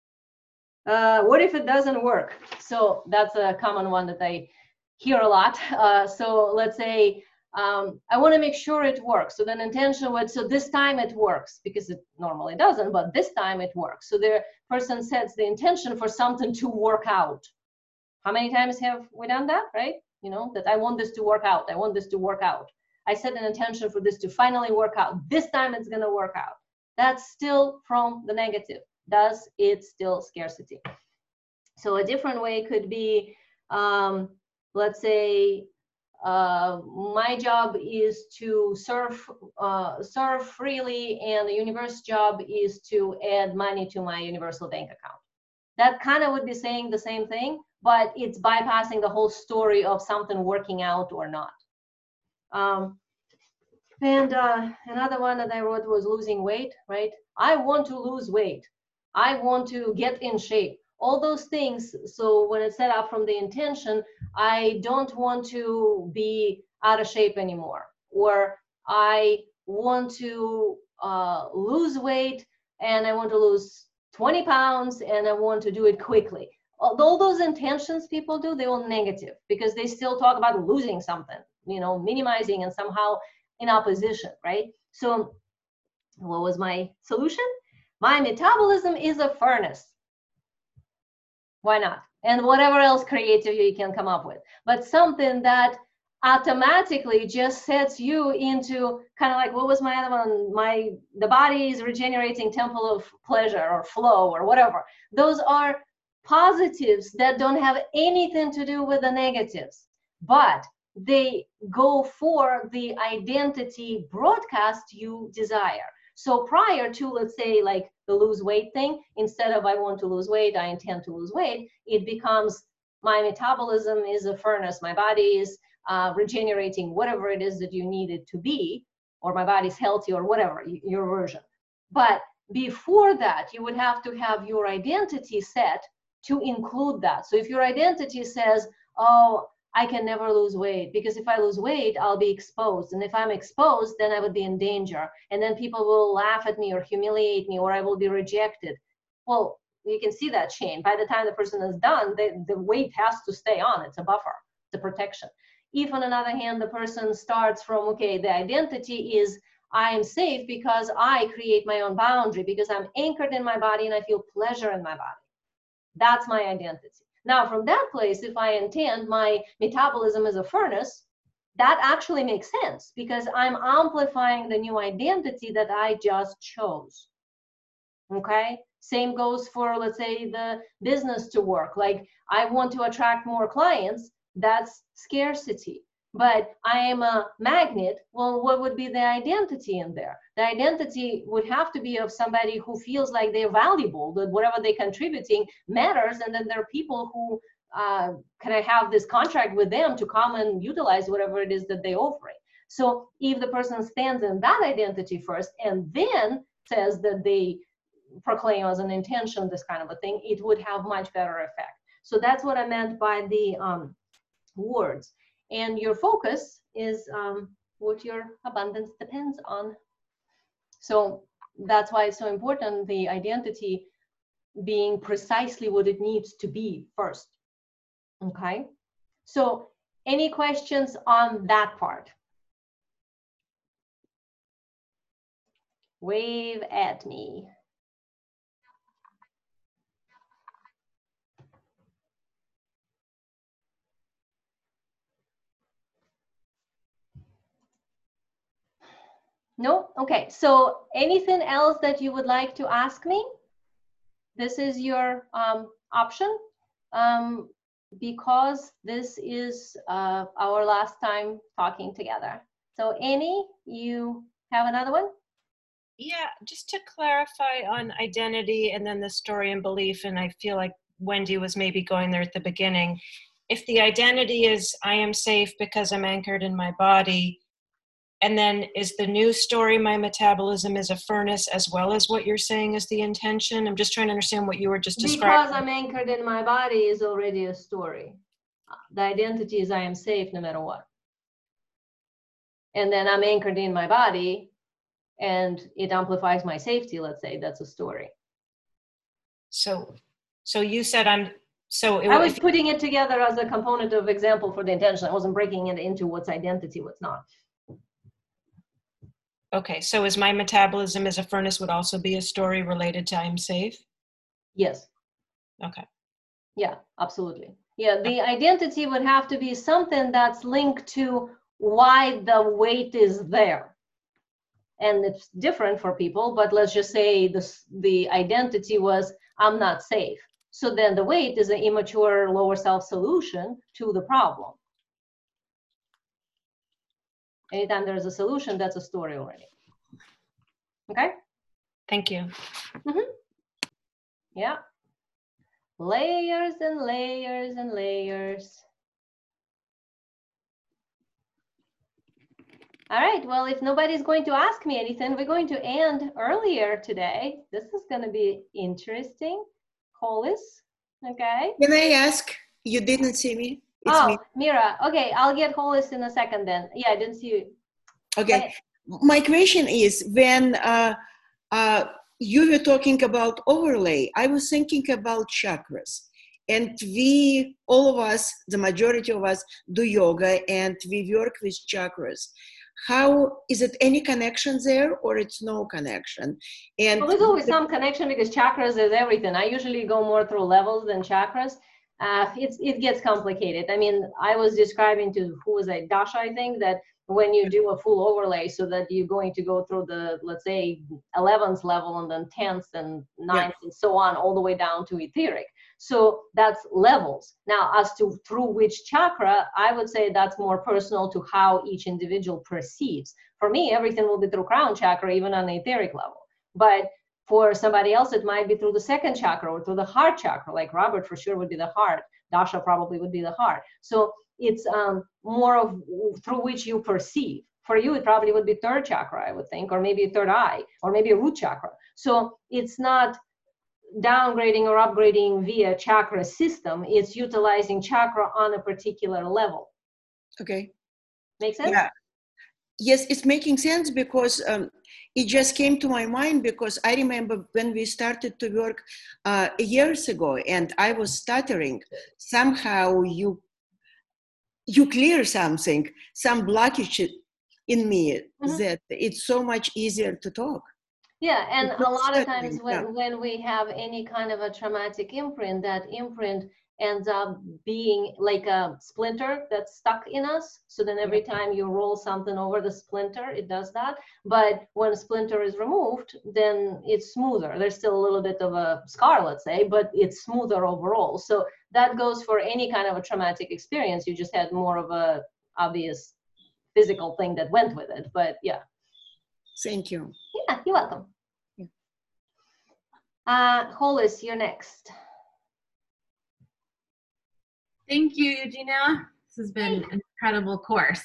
What if it doesn't work? So that's a common one that I hear a lot. So let's say, I want to make sure it works. So then intention would, so this time it works, because it normally doesn't, but this time it works. So the person sets the intention for something to work out. How many times have we done that, right? You know, that I want this to work out. I want this to work out. I set an intention for this to finally work out. This time it's going to work out. That's still from the negative. Thus, it's still scarcity. So a different way could be, let's say, my job is to serve freely, and the universe job is to add money to my universal bank account. That kind of would be saying the same thing, but it's bypassing the whole story of something working out or not. Another one that I wrote was losing weight, right? I want to lose weight. I want to get in shape. All those things. So when it's set up from the intention, I don't want to be out of shape anymore, or I want to lose weight and I want to lose 20 pounds and I want to do it quickly. All those intentions people do, they're all negative, because they still talk about losing something, you know, minimizing and somehow in opposition, right? So what was my solution? My metabolism is a furnace. Why not? And whatever else creative you can come up with. But something that automatically just sets you into kind of like, what was my other one? The body is regenerating temple of pleasure or flow or whatever. Those are positives that don't have anything to do with the negatives, but they go for the identity broadcast you desire. So prior to, let's say, like the lose weight thing, instead of I want to lose weight, I intend to lose weight, it becomes my metabolism is a furnace. My body is regenerating whatever it is that you need it to be, or my body's healthy or whatever, your version. But before that, you would have to have your identity set to include that. So if your identity says, oh, I can never lose weight because if I lose weight, I'll be exposed. And if I'm exposed, then I would be in danger. And then people will laugh at me or humiliate me or I will be rejected. Well, you can see that chain. By the time the person is done, the weight has to stay on. It's a buffer, it's a protection. If on another hand, the person starts from, okay, the identity is I am safe because I create my own boundary, because I'm anchored in my body and I feel pleasure in my body. That's my identity. Now, from that place, if I intend my metabolism as a furnace, that actually makes sense because I'm amplifying the new identity that I just chose. Okay? Same goes for, let's say, the business to work. Like, I want to attract more clients. That's scarcity. But I am a magnet. Well, what would be the identity in there? The identity would have to be of somebody who feels like they're valuable, that whatever they're contributing matters, and then there are people who can I have this contract with them to come and utilize whatever it is that they're offering. So if the person stands in that identity first and then says that they proclaim as an intention this kind of a thing, it would have much better effect. So that's what I meant by the words. And your focus is what your abundance depends on. So that's why it's so important, the identity being precisely what it needs to be first. Okay? So any questions on that part? Wave at me. No? Okay. So anything else that you would like to ask me? This is your option because this is our last time talking together. So Annie, you have another one? Yeah, just to clarify on identity and then the story and belief, and I feel like Wendy was maybe going there at the beginning. If the identity is I am safe because I'm anchored in my body, and then is the new story my metabolism is a furnace as well as what you're saying is the intention? I'm just trying to understand what you were just describing. Because I'm anchored in my body is already a story. The identity is I am safe no matter what. And then I'm anchored in my body and it amplifies my safety, let's say. That's a story. So you said I was putting it together as a component of example for the intention. I wasn't breaking it into what's identity, what's not. Okay, so is my metabolism as a furnace would also be a story related to I'm safe? Yes. Okay. Yeah, absolutely. Yeah, the identity would have to be something that's linked to why the weight is there. And it's different for people, but let's just say the identity was I'm not safe. So then the weight is an immature lower self solution to the problem. Anytime there's a solution, that's a story already. Okay? Thank you. Mm-hmm. Yeah. Layers and layers and layers. All right, well, if nobody's going to ask me anything, we're going to end earlier today. This is going to be interesting. Hollis, okay? Can I ask? You didn't see me? It's me. Mira. Okay, I'll get Hollis in a second then. Yeah, I didn't see you. Okay. My question is, when you were talking about overlay, I was thinking about chakras. And we, all of us, the majority of us, do yoga and we work with chakras. How, is it any connection there or it's no connection? And well, there's always some connection because chakras is everything. I usually go more through levels than chakras. It gets complicated. I mean, I was describing to, who was I, Dasha, I think, that when you do a full overlay so that you're going to go through the, let's say, 11th level and then 10th and 9th and so on, all the way down to etheric. So that's levels. Now, as to through which chakra, I would say that's more personal to how each individual perceives. For me, everything will be through crown chakra, even on the etheric level. But for somebody else, it might be through the second chakra or through the heart chakra. Like Robert for sure would be the heart. Dasha probably would be the heart. So it's more of through which you perceive. For you, it probably would be third chakra, I would think, or maybe a third eye, or maybe a root chakra. So it's not downgrading or upgrading via chakra system. It's utilizing chakra on a particular level. Okay. Make sense? Yeah. Yes, it's making sense because it just came to my mind because I remember when we started to work years ago and I was stuttering, somehow you clear something, some blockage in me that it's so much easier to talk. Yeah, and It's a not lot of stuttering, times when we have any kind of a traumatic imprint, that imprint ends up being like a splinter that's stuck in us. So then every time you roll something over the splinter, it does that. But when a splinter is removed, then it's smoother. There's still a little bit of a scar, let's say, but it's smoother overall. So that goes for any kind of a traumatic experience. You just had more of a obvious physical thing that went with it. But yeah. Thank you. Yeah, you're welcome. Hollis, you're next. Thank you, Eugenia. This has been an incredible course.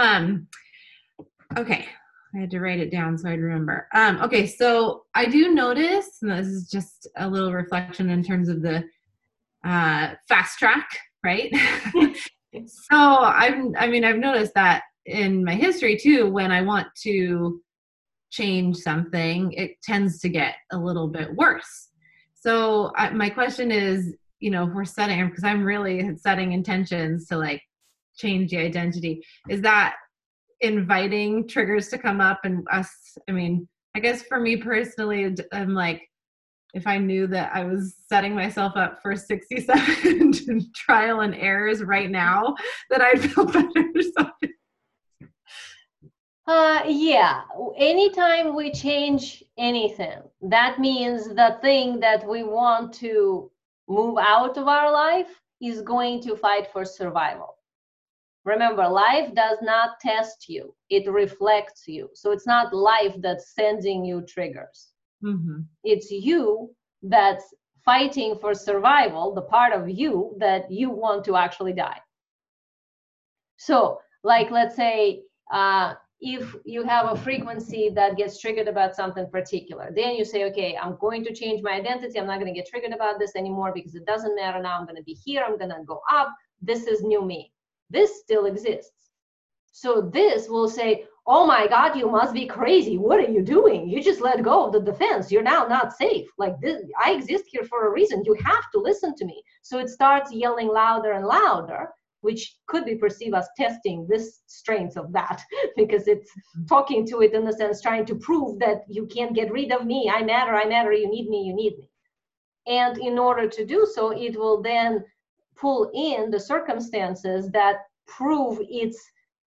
Okay, I had to write it down so I'd remember. Okay, so I do notice, and this is just a little reflection in terms of the fast track, right? So I've noticed that in my history too, when I want to change something, it tends to get a little bit worse. So my question is, you know, if we're setting, because I'm really setting intentions to like change the identity, is that inviting triggers to come up and us? I mean, I guess for me personally, I'm like, if I knew that I was setting myself up for 67 trial and errors right now, that I'd feel better or something. Yeah, anytime we change anything, that means the thing that we want to move out of our life is going to fight for survival. Remember, life does not test you, it reflects you. So it's not life that's sending you triggers. Mm-hmm. It's you that's fighting for survival, the part of you that you want to actually die. So, like, let's say, if you have a frequency that gets triggered about something particular, then you say, okay, I'm going to change my identity. I'm not going to get triggered about this anymore because it doesn't matter now. I'm going to be here. I'm going to go up. This is new me. This still exists. So this will say, oh my God, you must be crazy. What are you doing? You just let go of the defense. You're now not safe. Like this, I exist here for a reason. You have to listen to me. So it starts yelling louder and louder, which could be perceived as testing this strength of that, because it's talking to it in the sense, trying to prove that you can't get rid of me. I matter, you need me. And in order to do so, it will then pull in the circumstances that prove its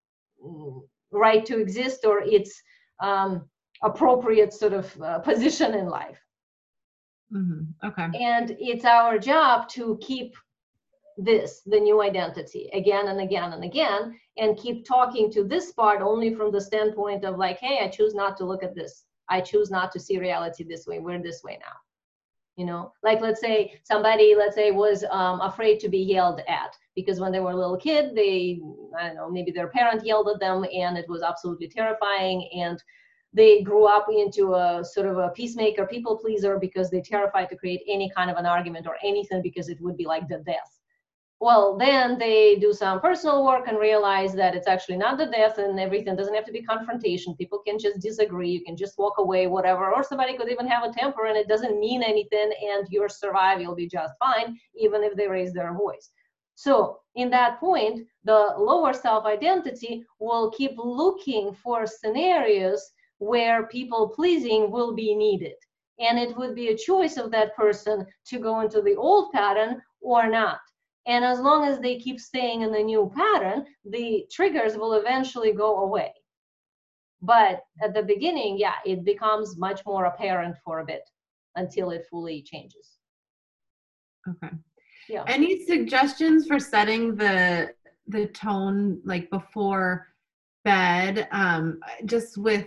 right to exist or its appropriate sort of position in life. Mm-hmm. Okay. And it's our job to keep the new identity again and again and again, and keep talking to this part only from the standpoint of like, hey, I choose not to look at this. I choose not to see reality this way. We're this way now. You know, like let's say somebody, was afraid to be yelled at because when they were a little kid, I don't know, maybe their parent yelled at them and it was absolutely terrifying. And they grew up into a sort of a peacemaker, people pleaser, because they're terrified to create any kind of an argument or anything because it would be like the death. Well, then they do some personal work and realize that it's actually not the death and everything doesn't have to be confrontation. People can just disagree. You can just walk away, whatever. Or somebody could even have a temper and it doesn't mean anything and you'll survive, you'll be just fine, even if they raise their voice. So in that point, the lower self-identity will keep looking for scenarios where people pleasing will be needed. And it would be a choice of that person to go into the old pattern or not. And as long as they keep staying in the new pattern, the triggers will eventually go away. But at the beginning, yeah, it becomes much more apparent for a bit until it fully changes. Okay. Yeah. Any suggestions for setting the tone like before bed? Just with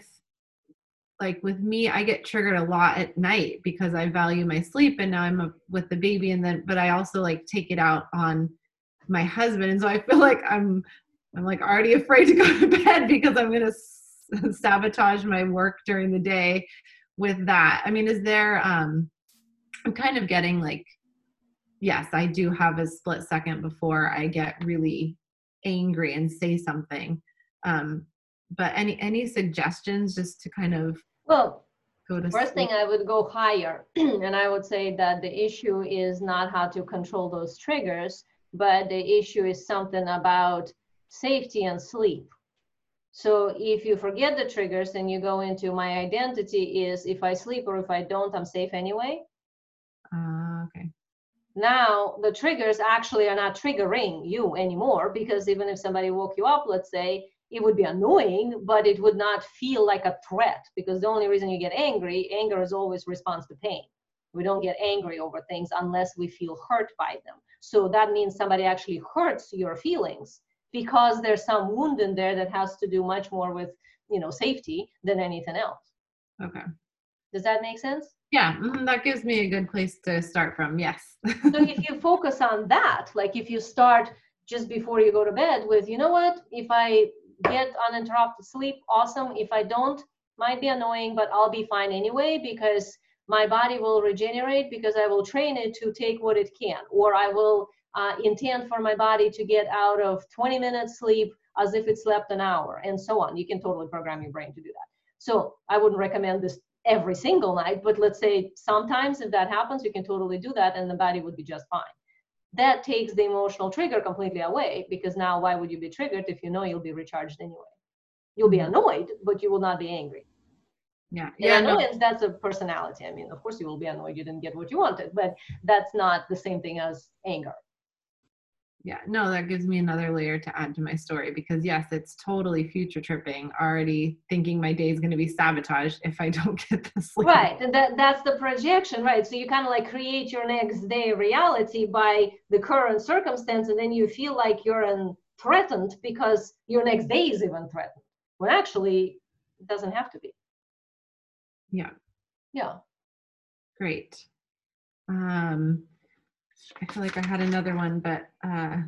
me, I get triggered a lot at night because I value my sleep, and now I'm with the baby, but I also like take it out on my husband, and so I feel like I'm like already afraid to go to bed because I'm gonna sabotage my work during the day with that. I mean, is there I'm kind of getting like, yes, I do have a split second before I get really angry and say something. But any suggestions just to kind of go to First sleep? thing, I would go higher, and I would say that the issue is not how to control those triggers, but the issue is something about safety and sleep. So if you forget the triggers and you go into my identity is if I sleep or if I don't, I'm safe anyway. Okay. Now the triggers actually are not triggering you anymore, because even if somebody woke you up, let's say, it would be annoying, but it would not feel like a threat, because the only reason you get angry, anger is always response to pain. We don't get angry over things unless we feel hurt by them. So that means somebody actually hurts your feelings because there's some wound in there that has to do much more with, safety than anything else. Okay. Does that make sense? Yeah, that gives me a good place to start from. Yes. So if you focus on that, like if you start just before you go to bed with, you know what, if I get uninterrupted sleep, awesome. If I don't, might be annoying, but I'll be fine anyway, because my body will regenerate, because I will train it to take what it can, or I will intend for my body to get out of 20 minutes sleep as if it slept an hour, and so on. You can totally program your brain to do that. So I wouldn't recommend this every single night, but let's say sometimes if that happens, you can totally do that and the body would be just fine. That takes the emotional trigger completely away, because now why would you be triggered if you know you'll be recharged anyway? You'll be annoyed, but you will not be angry. Yeah. And annoyance, that's a personality. I mean, of course you will be annoyed you didn't get what you wanted, but that's not the same thing as anger. Yeah, no, that gives me another layer to add to my story, because yes, it's totally future tripping, already thinking my day is going to be sabotaged if I don't get the sleep. Right, and that's the projection, right? So you kind of like create your next day reality by the current circumstance, and then you feel like you're threatened because your next day is even threatened, when actually it doesn't have to be. Yeah. Yeah. Great. I feel like I had another one, but I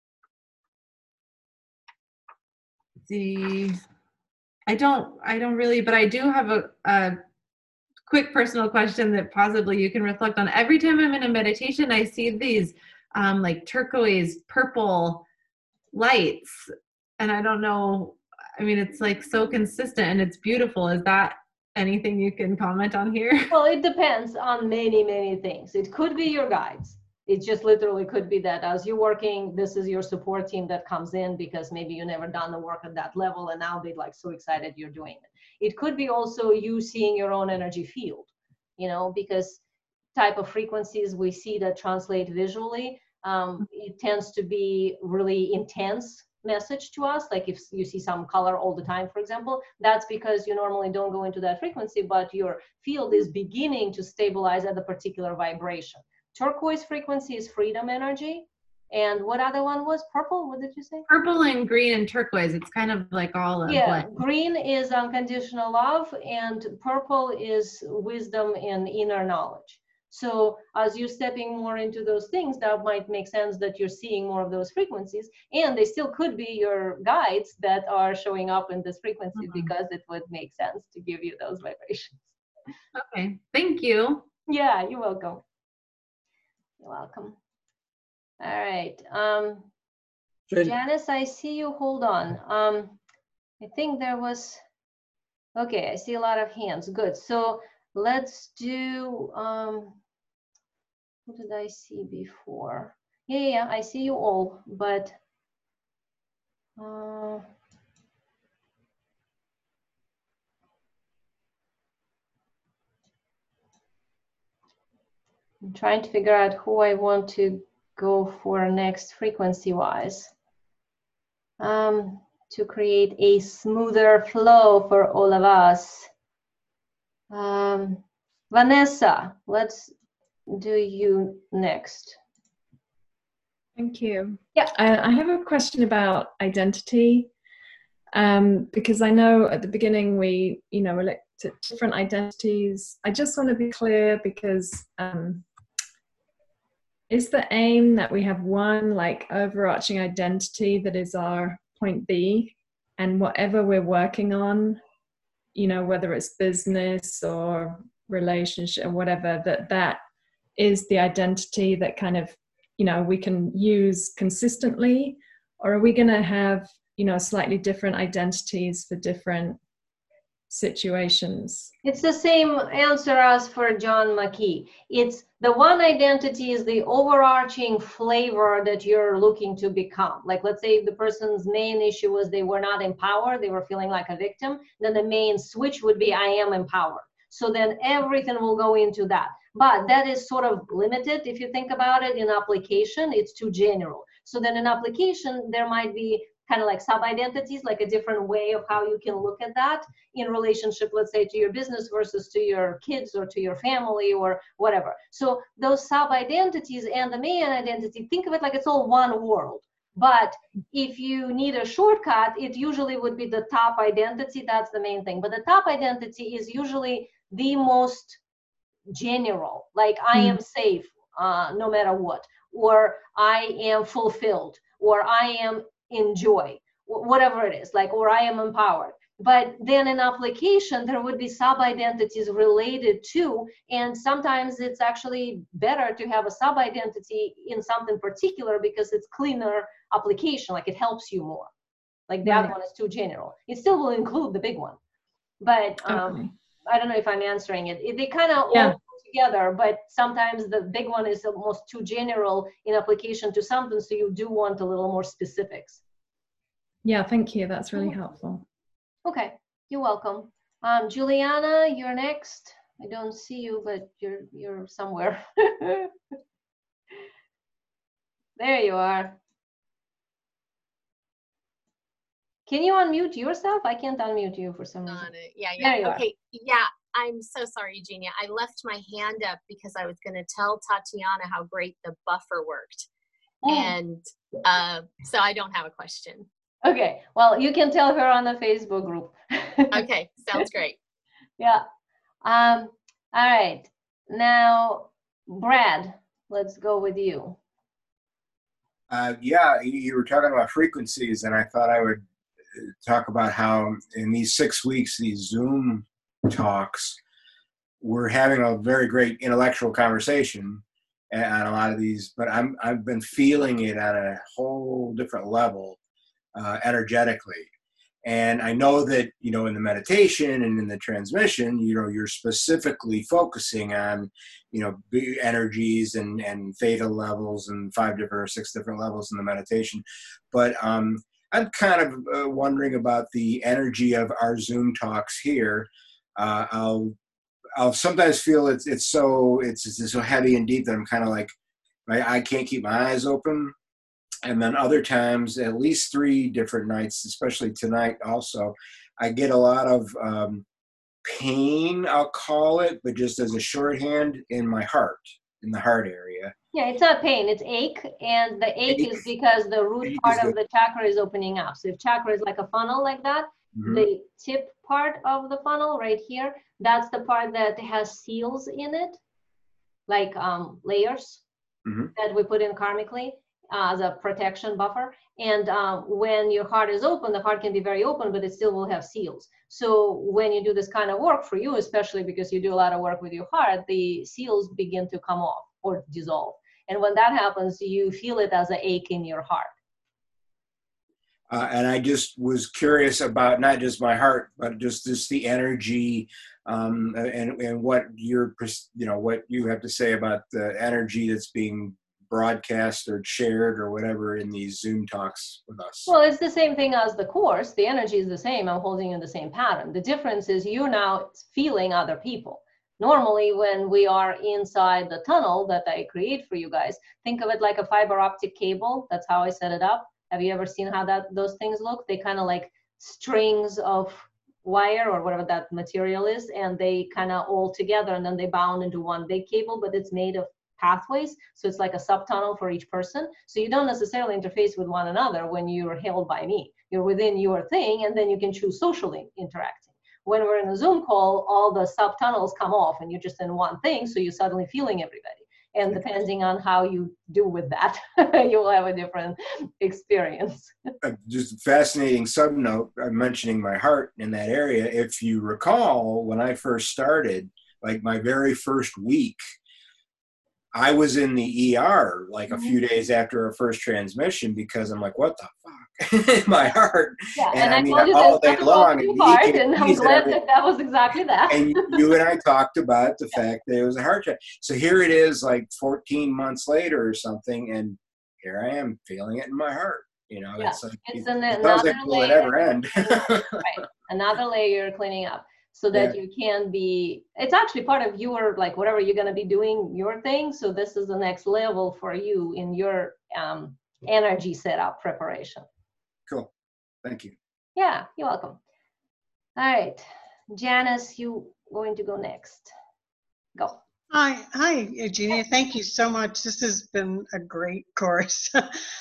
don't really, but I do have a quick personal question that possibly you can reflect on. Every time I'm in a meditation, I see these like turquoise purple lights, and I don't know, I mean, it's like so consistent and it's beautiful. Is that anything you can comment on here? Well, it depends on many, many things. It could be your guides. It just literally could be that as you're working, this is your support team that comes in because maybe you never done the work at that level and now they're like so excited you're doing it. It could be also you seeing your own energy field, because type of frequencies we see that translate visually, it tends to be really intense message to us. Like if you see some color all the time, for example, that's because you normally don't go into that frequency, but your field is beginning to stabilize at a particular vibration. Turquoise frequency is freedom energy. And what other one was? Purple? What did you say? Purple and green and turquoise. It's kind of like all a blend. Green is unconditional love, and purple is wisdom and inner knowledge. So as you're stepping more into those things, that might make sense that you're seeing more of those frequencies, and they still could be your guides that are showing up in this frequency, because it would make sense to give you those vibrations. Okay, thank you. Yeah, you're welcome. You're welcome. All right. Janice, I see you. Hold on. I think there was, okay, I see a lot of hands. Good. So let's do, what did I see before? Yeah, I see you all, but I'm trying to figure out who I want to go for next frequency-wise, to create a smoother flow for all of us. Vanessa, let's do you next. Thank you. Yeah. I have a question about identity, because I know at the beginning we, looked at different identities. I just want to be clear, because is the aim that we have one like overarching identity that is our point B, and whatever we're working on, whether it's business or relationship or whatever, that is the identity that kind of, you know, we can use consistently, or are we going to have, you know, slightly different identities for different situations? It's the same answer as for John McKee. It's the one identity is the overarching flavor that you're looking to become. Like, let's say the person's main issue was they were not empowered, they were feeling like a victim, then the main switch would be I am empowered. So then everything will go into that. But that is sort of limited if you think about it. In application, it's too general. So then in application, there might be kind of like sub-identities, like a different way of how you can look at that in relationship, let's say, to your business versus to your kids or to your family or whatever. So those sub-identities and the main identity, think of it like it's all one world. But if you need a shortcut, it usually would be the top identity. That's the main thing. But the top identity is usually the most general, like I am safe no matter what, or I am fulfilled, or I am in joy, whatever it is, like, or I am empowered. But then in application, there would be sub-identities related to, and sometimes it's actually better to have a sub-identity in something particular because it's cleaner application, like it helps you more. Like the other one is too general. It still will include the big one. But I don't know if I'm answering it. They kind of all go together, but sometimes the big one is almost too general in application to something, so you do want a little more specifics. Yeah, thank you. That's really helpful. Okay, you're welcome. Juliana, you're next. I don't see you, but you're somewhere. There you are. Can you unmute yourself? I can't unmute you for some reason. Yeah. There you okay. Yeah. I'm so sorry, Eugenia. I left my hand up because I was going to tell Tatiana how great the buffer worked. And so I don't have a question. Okay. Well, you can tell her on the Facebook group. Okay. Sounds great. Yeah. All right. Now, Brad, let's go with you. Yeah, you were talking about frequencies, and I thought I would talk about how in these 6 weeks, these Zoom talks, we're having a very great intellectual conversation on a lot of these, but I've been feeling it at a whole different level energetically. And I know that, you know, in the meditation and in the transmission, you know, you're specifically focusing on, you know, energies and theta levels and 5 different or 6 different levels in the meditation. But I'm kind of wondering about the energy of our Zoom talks here. I'll sometimes feel it's so heavy and deep that I'm kind of like, I can't keep my eyes open. And then other times, at least 3 different nights, especially tonight also, I get a lot of pain, I'll call it, but just as a shorthand, in my heart, in the heart area. Yeah, it's not pain, it's ache. And the ache is because the root part of the chakra is opening up. So if chakra is like a funnel like that, the tip part of the funnel right here, that's the part that has seals in it, like layers that we put in karmically as a protection buffer. And when your heart is open, the heart can be very open, but it still will have seals. So when you do this kind of work, for you especially, because you do a lot of work with your heart, the seals begin to come off or dissolve. And when that happens, you feel it as an ache in your heart. And I just was curious about not just my heart, but just the energy and what what you have to say about the energy that's being broadcast or shared or whatever in these Zoom talks with us. Well, it's the same thing as the course. The energy is the same. I'm holding in the same pattern. The difference is you're now feeling other people. Normally, when we are inside the tunnel that I create for you guys, think of it like a fiber optic cable. That's how I set it up. Have you ever seen how those things look? They kind of like strings of wire or whatever that material is, and they kind of all together, and then they bound into one big cable, but it's made of pathways. So it's like a subtunnel for each person. So you don't necessarily interface with one another when you're held by me. You're within your thing, and then you can choose socially interacting. When we're in a Zoom call, all the subtunnels come off, and you're just in one thing, so you're suddenly feeling everybody. And depending on how you do with that, you will have a different experience. Just a fascinating subnote, I'm mentioning my heart in that area. If you recall, when I first started, like my very first week, I was in the ER like a few days after our first transmission because I'm like, what the fuck in my heart? Yeah, and I I mean, told you all there's day nothing long. wrong And with your heart, leaking and I'm and glad everything. that was exactly that. And you and I talked about the fact that it was a heart attack. So here it is, like 14 months later or something, and here I am feeling it in my heart. You know, Yeah, it's like it's it another sounds like will it layer. ever end? Right, another layer you're cleaning up so that you can be. It's actually part of your, like, whatever you're going to be doing your thing. So this is the next level for you in your energy setup preparation. Cool, thank you. Yeah, you're welcome. All right, Janice, you going to go next? Go. Hi, Eugenia. Thank you so much. This has been a great course.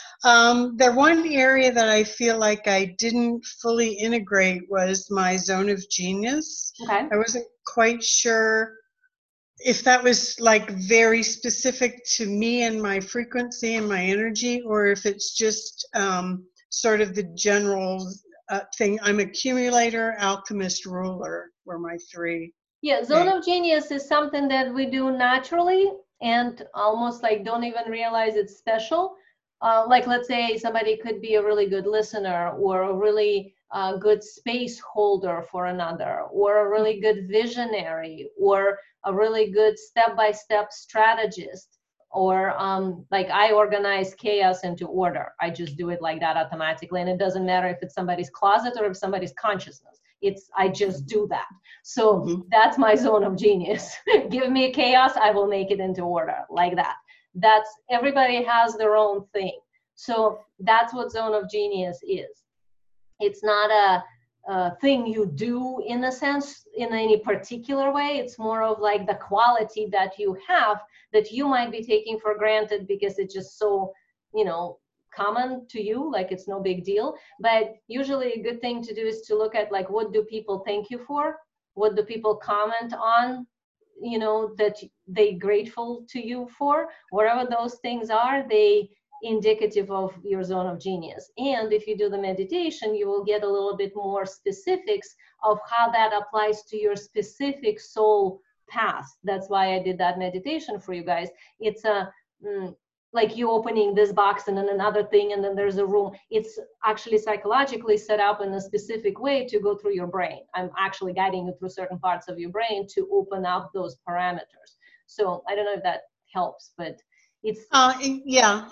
The one area that I feel like I didn't fully integrate was my zone of genius. Okay. I wasn't quite sure if that was like very specific to me and my frequency and my energy, or if it's just sort of the general thing. I'm accumulator, alchemist, ruler were my three. Yeah, zone of genius is something that we do naturally and almost like don't even realize it's special. Like, let's say somebody could be a really good listener, or a really good space holder for another, or a really good visionary, or a really good step-by-step strategist, or like I organize chaos into order. I just do it like that automatically, and it doesn't matter if it's somebody's closet or if somebody's consciousness. I just do that. So that's my zone of genius. Give me chaos, I will make it into order, like that. That's, everybody has their own thing. So that's what zone of genius is. It's not a thing you do in a sense, in any particular way. It's more of like the quality that you have that you might be taking for granted because it's just so, you know, common to you, like it's no big deal. But usually a good thing to do is to look at, like, what do people thank you for? What do people comment on, you know, that they grateful to you for? Whatever those things are, they indicative of your zone of genius. And if you do the meditation, you will get a little bit more specifics of how that applies to your specific soul path. That's why I did that meditation for you guys. It's a like you opening this box and then another thing, and then there's a room. It's actually psychologically set up in a specific way to go through your brain. I'm actually guiding you through certain parts of your brain to open up those parameters. So I don't know if that helps, but it's yeah.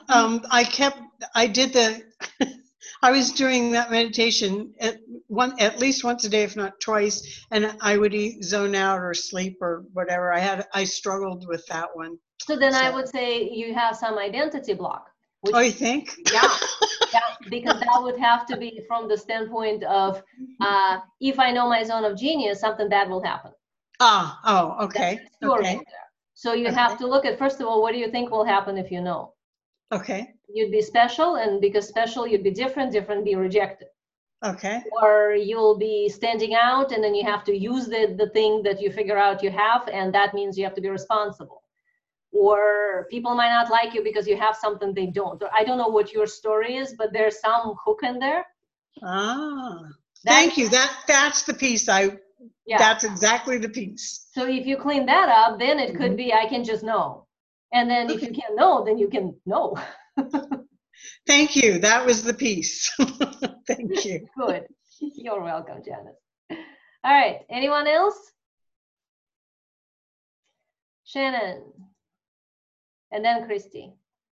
I did the I was doing that meditation at least once a day, if not twice, and I would zone out or sleep or whatever. I struggled with that one. So then I would say you have some identity block. Oh, you think? Yeah, yeah, because that would have to be from the standpoint of if I know my zone of genius, something bad will happen. Oh, okay. Okay. So you have to look at, first of all, what do you think will happen if you know? Okay. You'd be special, and because special, you'd be different, be rejected. Okay. Or you'll be standing out, and then you have to use the thing that you figure out you have, and that means you have to be responsible. Or people might not like you because you have something they don't. I don't know what your story is, but there's some hook in there. Thank you. That's the piece that's exactly the piece. So if you clean that up, then it could be, I can just know. And then if you can't know, then you can know. Thank you. That was the piece. Thank you. Good. You're welcome, Janice. All right. Anyone else? Shannon. And then Christy.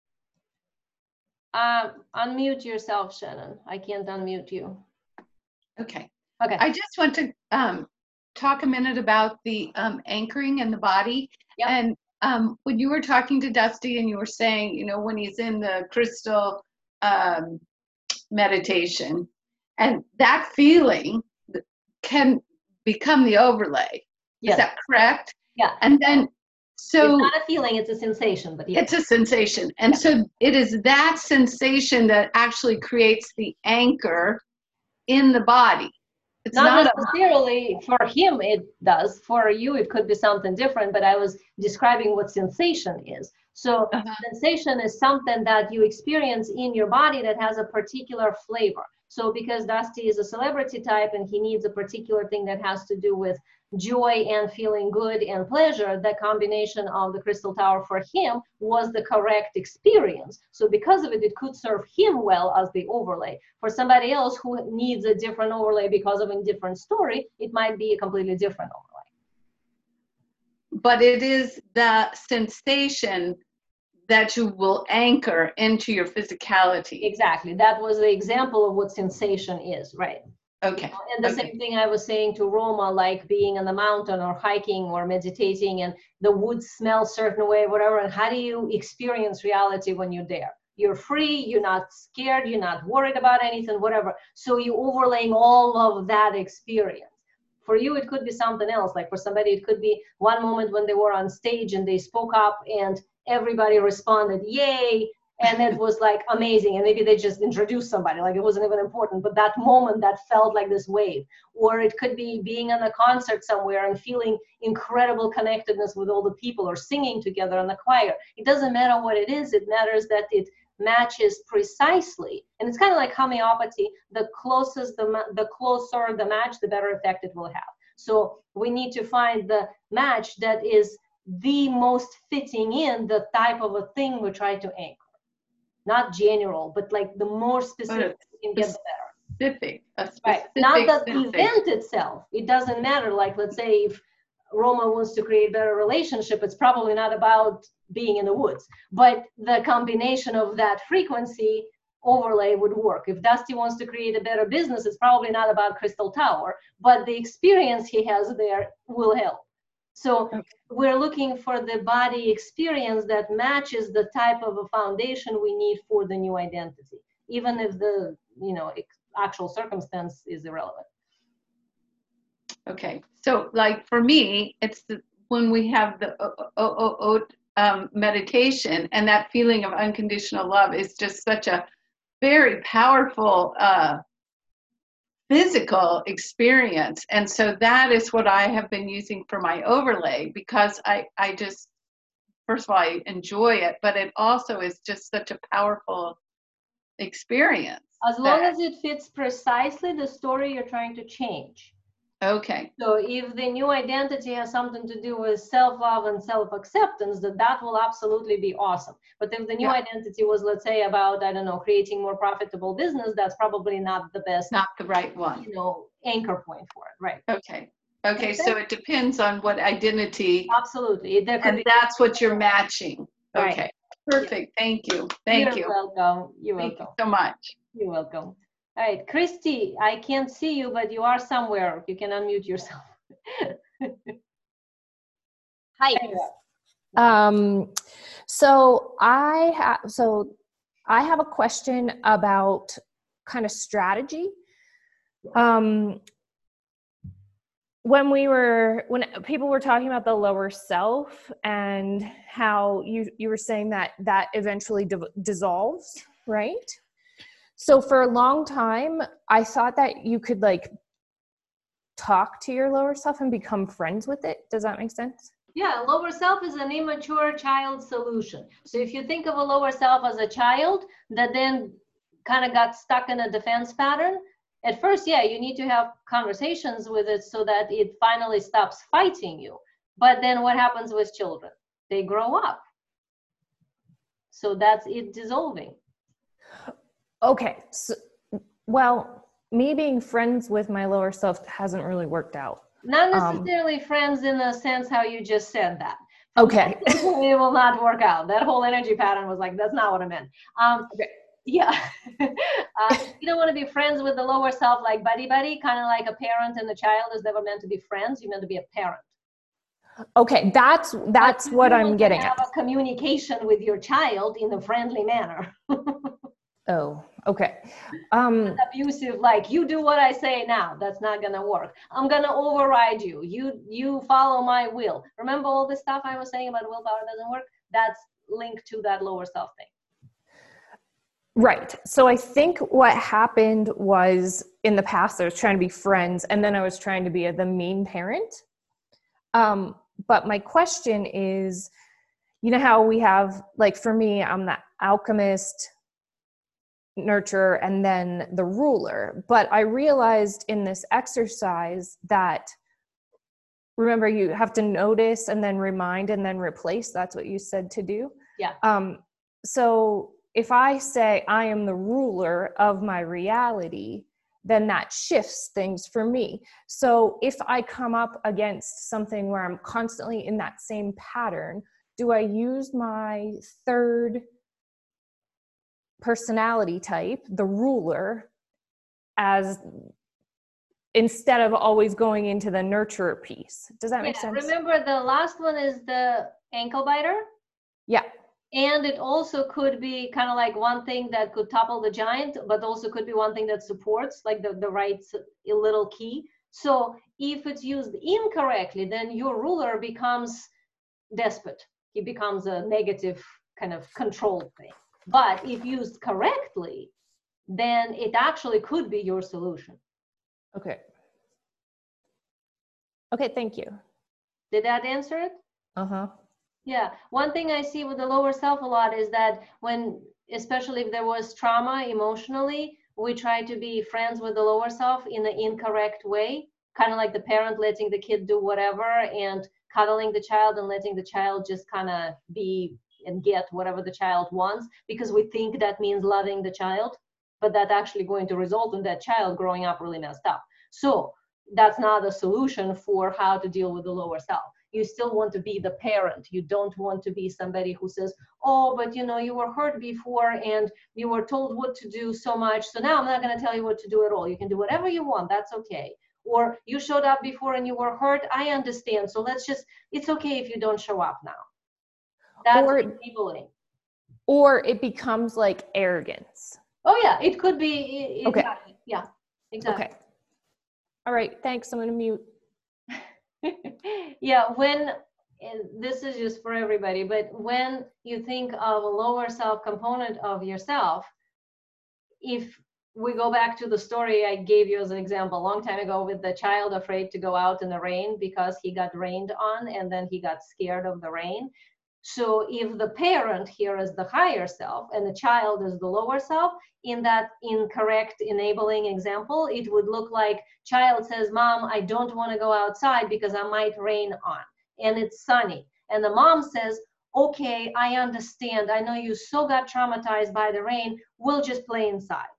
Unmute yourself, Shannon. I can't unmute you. Okay. Okay. I just want to talk a minute about the anchoring in the body. Yep. And when you were talking to Dusty and you were saying, you know, when he's in the crystal meditation, and that feeling can become the overlay. Yes. Is that correct? Yeah. And then, so it's not a feeling, it's a sensation, but yes. It's a sensation. And so it is that sensation that actually creates the anchor in the body. It's not necessarily for him it does. For you it could be something different, but I was describing what sensation is. So sensation is something that you experience in your body that has a particular flavor. So because Dusty is a celebrity type and he needs a particular thing that has to do with joy and feeling good and pleasure, the combination of the Crystal Tower for him was the correct experience. So because of it, it could serve him well as the overlay. For somebody else who needs a different overlay because of a different story, it might be a completely different overlay. But it is the sensation that you will anchor into your physicality. Exactly. That was the example of what sensation is, right? Okay. And the same thing I was saying to Roma, like being on the mountain or hiking or meditating and the woods smell certain way, whatever. And how do you experience reality when you're there? You're free, you're not scared, you're not worried about anything, whatever. So you overlaying all of that experience. For you, it could be something else. Like for somebody, it could be one moment when they were on stage and they spoke up and everybody responded, yay. And it was like amazing. And maybe they just introduced somebody, like it wasn't even important, but that moment that felt like this wave. Or it could be being in a concert somewhere and feeling incredible connectedness with all the people or singing together in the choir. It doesn't matter what it is. It matters that it matches precisely. And it's kind of like homeopathy. The closer the match, the better effect it will have. So we need to find the match that is the most fitting in the type of a thing we try to anchor. Not general, but like the more specific you can get, the better. Specific. Right. Not the event itself. It doesn't matter. Like, let's say if Roma wants to create better relationship, it's probably not about being in the woods, but the combination of that frequency overlay would work. If Dusty wants to create a better business, it's probably not about Crystal Tower, but the experience he has there will help. So we're looking for the body experience that matches the type of a foundation we need for the new identity, even if the actual circumstance is irrelevant. Okay, so like for me, it's when we have the meditation, and that feeling of unconditional love is just such a very powerful physical experience. And so that is what I have been using for my overlay, because I just, first of all, I enjoy it, but it also is just such a powerful experience. As long as it fits precisely the story you're trying to change. Okay. So if the new identity has something to do with self-love and self-acceptance, that will absolutely be awesome. But if the new identity was, let's say, about, I don't know, creating more profitable business, that's probably not the best, not the right one, anchor point for it, right? Okay. Okay, so it depends on what identity. Absolutely. And that's what you're matching. Right. Okay. Perfect. Thank you. Thank you. You're welcome. You're welcome. Thank you so much. You're welcome. All right, Christy, I can't see you, but you are somewhere. You can unmute yourself. Hi. So I have a question about kind of strategy. When people were talking about the lower self and how you were saying that eventually dissolves, right? So for a long time, I thought that you could like talk to your lower self and become friends with it. Does that make sense? Yeah, lower self is an immature child solution. So if you think of a lower self as a child that then kind of got stuck in a defense pattern, at first, yeah, you need to have conversations with it so that it finally stops fighting you. But then what happens with children? They grow up. So that's it dissolving. Okay, so, well, me being friends with my lower self hasn't really worked out. Not necessarily friends in the sense how you just said that. Okay. It will not work out. That whole energy pattern was like, that's not what I meant. Okay. Yeah. You don't want to be friends with the lower self like buddy-buddy, kind of like a parent and a child is never meant to be friends. You're meant to be a parent. Okay, that's what I'm getting have at. a communication with your child in a friendly manner. Oh, okay. Abusive, like you do what I say now. That's not gonna work. I'm gonna override you. You follow my will. Remember all the stuff I was saying about willpower doesn't work? That's linked to that lower self thing. Right. So I think what happened was in the past I was trying to be friends, and then I was trying to be the mean parent. But my question is, you know how we have, like for me, I'm the alchemist, nurturer and then the ruler. But I realized in this exercise that, remember, you have to notice and then remind and then replace. That's what you said to do. Yeah. So if I say I am the ruler of my reality, then that shifts things for me. So if I come up against something where I'm constantly in that same pattern, do I use my third personality type, the ruler, as instead of always going into the nurturer piece? Does that make sense? Remember, the last one is the ankle biter. Yeah. And it also could be kind of like one thing that could topple the giant, but also could be one thing that supports, like the right little key. So if it's used incorrectly, then your ruler becomes despot. He becomes a negative kind of control thing. But if used correctly, then it actually could be your solution. Okay. Okay, thank you. Did that answer it? Uh-huh. Yeah, one thing I see with the lower self a lot is that when, especially if there was trauma emotionally, we try to be friends with the lower self in the incorrect way, kind of like the parent letting the kid do whatever and cuddling the child and letting the child just kind of be and get whatever the child wants, because we think that means loving the child, but that's actually going to result in that child growing up really messed up. So that's not a solution for how to deal with the lower self. You still want to be the parent. You don't want to be somebody who says, oh, but you know, you were hurt before and you were told what to do so much, so now I'm not going to tell you what to do at all. You can do whatever you want. That's okay. Or you showed up before and you were hurt. I understand. So let's just, it's okay if you don't show up now. That's enabling. Or it becomes like arrogance. Oh yeah, it could be. Okay. Exactly. Yeah, exactly. Okay. All right, thanks. I'm going to mute. Yeah, when, and this is just for everybody, but when you think of a lower self component of yourself, if we go back to the story I gave you as an example a long time ago with the child afraid to go out in the rain because he got rained on and then he got scared of the rain. So if the parent here is the higher self and the child is the lower self, in that incorrect enabling example, it would look like child says, Mom, I don't want to go outside because I might rain on, and it's sunny. And the mom says, okay, I understand. I know you so got traumatized by the rain. We'll just play inside.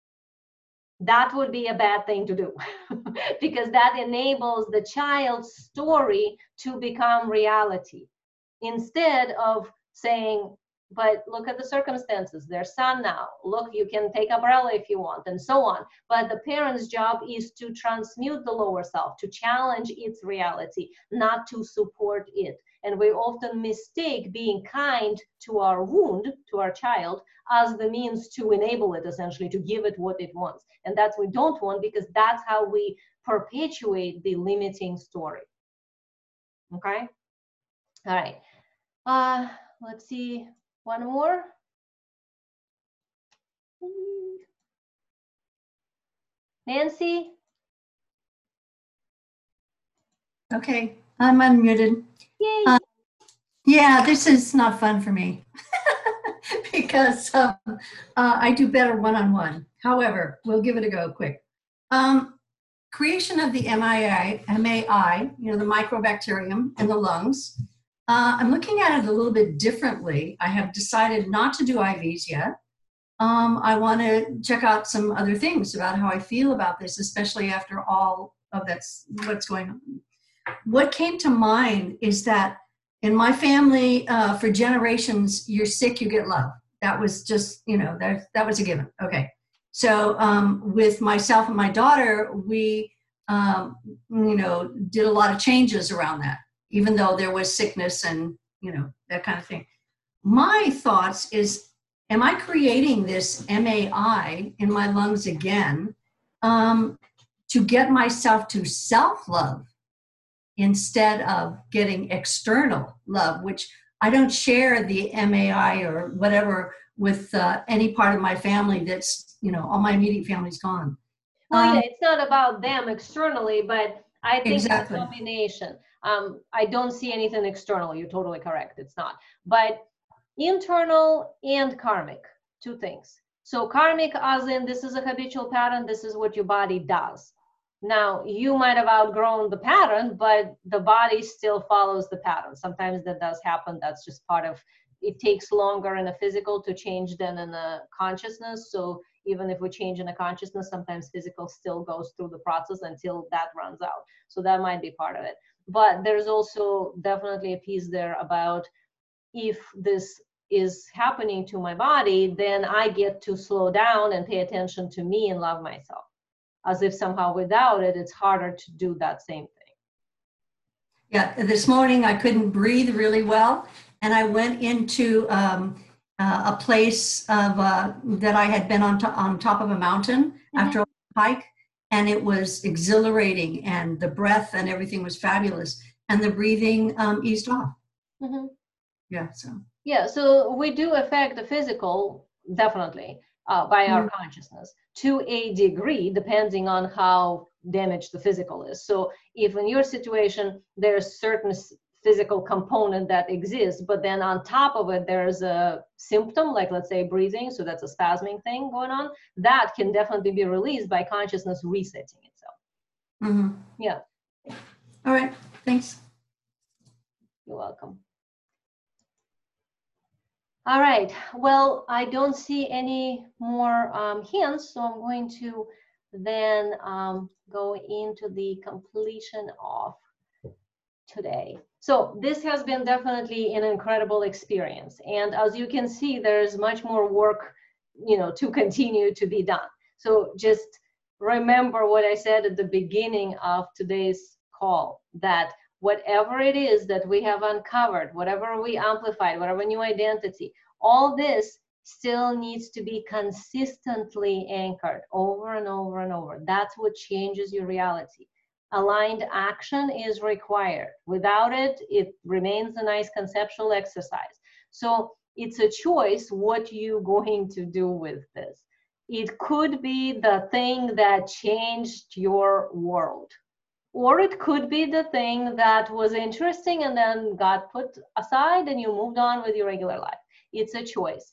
That would be a bad thing to do because that enables the child's story to become reality. Instead of saying, but look at the circumstances, there's sun now, look, you can take umbrella if you want, and so on. But the parent's job is to transmute the lower self, to challenge its reality, not to support it. And we often mistake being kind to our wound, to our child, as the means to enable it, essentially, to give it what it wants. And that's what we don't want, because that's how we perpetuate the limiting story. Okay? All right. Let's see, one more. Nancy? Okay, I'm unmuted. Yay. Yeah, this is not fun for me because I do better one-on-one. However, we'll give it a go quick. Creation of the MAI, you know, the microbacterium in the lungs. I'm looking at it a little bit differently. I have decided not to do IVs yet. I want to check out some other things about how I feel about this, especially after all of that's what's going on. What came to mind is that in my family, for generations, you're sick, you get love. That was just, you know, that was a given. Okay. So with myself and my daughter, we, you know, did a lot of changes around that, even though there was sickness and, you know, that kind of thing. My thoughts is, am I creating this MAI in my lungs again to get myself to self-love instead of getting external love, which I don't share the MAI or whatever with any part of my family that's, you know, all my immediate family's gone. Well, yeah, it's not about them externally, but I think Exactly. it's a combination. I don't see anything external. You're totally correct. It's not. But internal and karmic, two things. So karmic as in this is a habitual pattern, this is what your body does. Now, you might have outgrown the pattern, but the body still follows the pattern. Sometimes that does happen. That's just part of, it takes longer in a physical to change than in a consciousness. So even if we change in a consciousness, sometimes physical still goes through the process until that runs out. So that might be part of it. But there's also definitely a piece there about if this is happening to my body, then I get to slow down and pay attention to me and love myself. As if somehow without it, it's harder to do that same thing. Yeah, this morning I couldn't breathe really well, and I went into a place of that I had been on top of a mountain after a hike, and it was exhilarating, and the breath and everything was fabulous, and the breathing eased off. Yeah, so. Yeah, so we do affect the physical, definitely, by our consciousness to a degree, depending on how damaged the physical is. So if in your situation, there's certain physical component that exists, but then on top of it, there's a symptom, like let's say breathing, so that's a spasming thing going on, that can definitely be released by consciousness resetting itself. Yeah. All right, thanks. You're welcome. All right, well, I don't see any more hands, so I'm going to then go into the completion of today. So this has been definitely an incredible experience. And as you can see, there's much more work, to continue to be done. So just remember what I said at the beginning of today's call, that whatever it is that we have uncovered, whatever we amplified, whatever new identity, all this still needs to be consistently anchored over and over and over. That's what changes your reality. Aligned action is required. Without it, it remains a nice conceptual exercise. So it's a choice what you're going to do with this. It could be the thing that changed your world. Or it could be the thing that was interesting and then got put aside and you moved on with your regular life. It's a choice.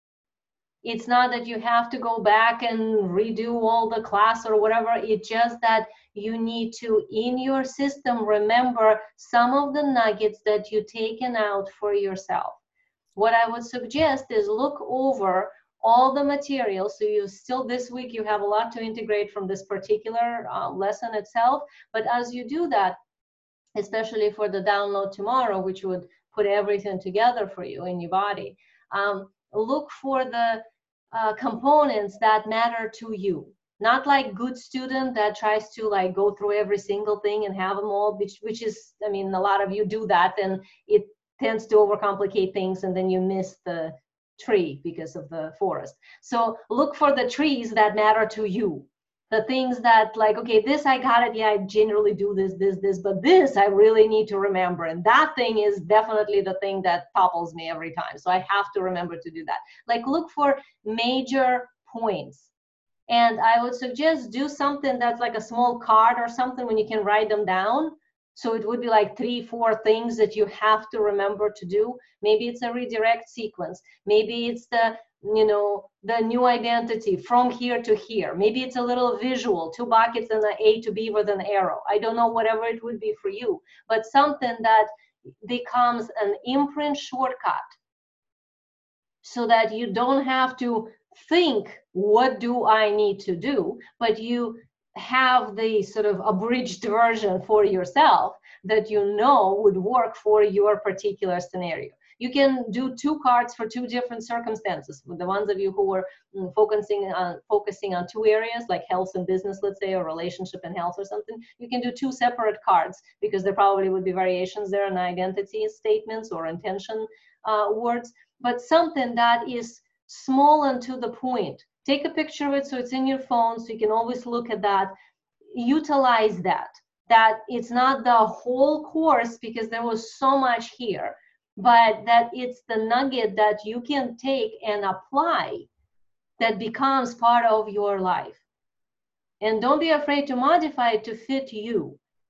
It's not that you have to go back and redo all the class or whatever. It's just that you need to, in your system, remember some of the nuggets that you've taken out for yourself. What I would suggest is look over all the material. So you still, this week, you have a lot to integrate from this particular lesson itself. But as you do that, especially for the download tomorrow, which would put everything together for you in your body, look for the components that matter to you. Not like good student that tries to like go through every single thing and have them all, which is, I mean, a lot of you do that and it tends to overcomplicate things and then you miss the tree because of the forest. So look for the trees that matter to you. The things that like, okay, this I got it, yeah, I generally do this, but this I really need to remember. And that thing is definitely the thing that topples me every time. So I have to remember to do that. Like look for major points. And I would suggest do something that's like a small card or something when you can write them down. So it would be like 3-4 things that you have to remember to do. Maybe it's a redirect sequence. Maybe it's the, the new identity from here to here. Maybe it's a little visual, 2 buckets and an A to B with an arrow. I don't know, whatever it would be for you, but something that becomes an imprint shortcut so that you don't have to think, what do I need to do? But you have the sort of abridged version for yourself that would work for your particular scenario. You can do 2 cards for 2 different circumstances. With the ones of you who were focusing on 2 areas, like health and business, let's say, or relationship and health or something, you can do 2 separate cards because there probably would be variations there in identity statements or intention words, but something that is small and to the point. Take a picture of it so it's in your phone so you can always look at that. Utilize that it's not the whole course because there was so much here, but that it's the nugget that you can take and apply that becomes part of your life. And don't be afraid to modify it to fit you.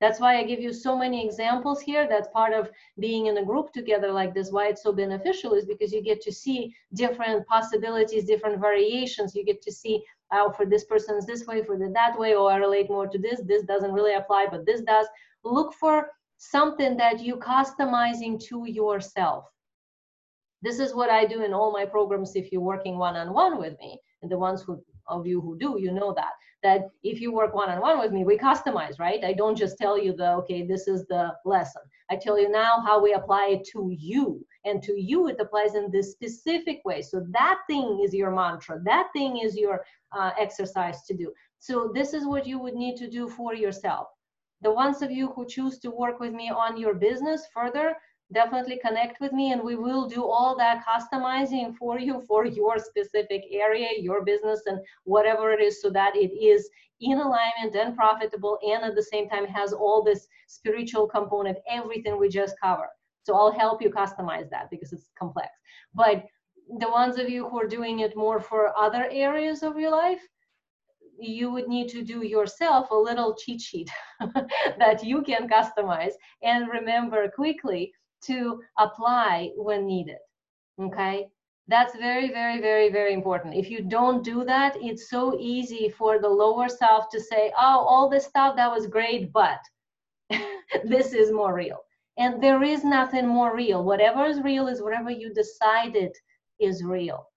That's why I give you so many examples here. That's part of being in a group together like this. Why it's so beneficial is because you get to see different possibilities, different variations. You get to see, oh, for this person is this way, for that way, or I relate more to this. This doesn't really apply, but this does. Look for something that you customizing to yourself. This is what I do in all my programs if you're working one-on-one with me. And the ones of you who do, you know that if you work one-on-one with me, we customize, right? I don't just tell you okay, this is the lesson. I tell you now how we apply it to you. And to you, it applies in this specific way. So that thing is your mantra. That thing is your exercise to do. So this is what you would need to do for yourself. The ones of you who choose to work with me on your business further, definitely connect with me and we will do all that customizing for you for your specific area, your business, and whatever it is, so that it is in alignment and profitable, and at the same time has all this spiritual component, everything we just covered. So I'll help you customize that because it's complex. But the ones of you who are doing it more for other areas of your life, you would need to do yourself a little cheat sheet that you can customize and remember quickly to apply when needed. Okay, that's very, very, very, very important. If you don't do that, it's so easy for the lower self to say, oh, all this stuff that was great, but this is more real. And there is nothing more real. Whatever is real is whatever you decided is real.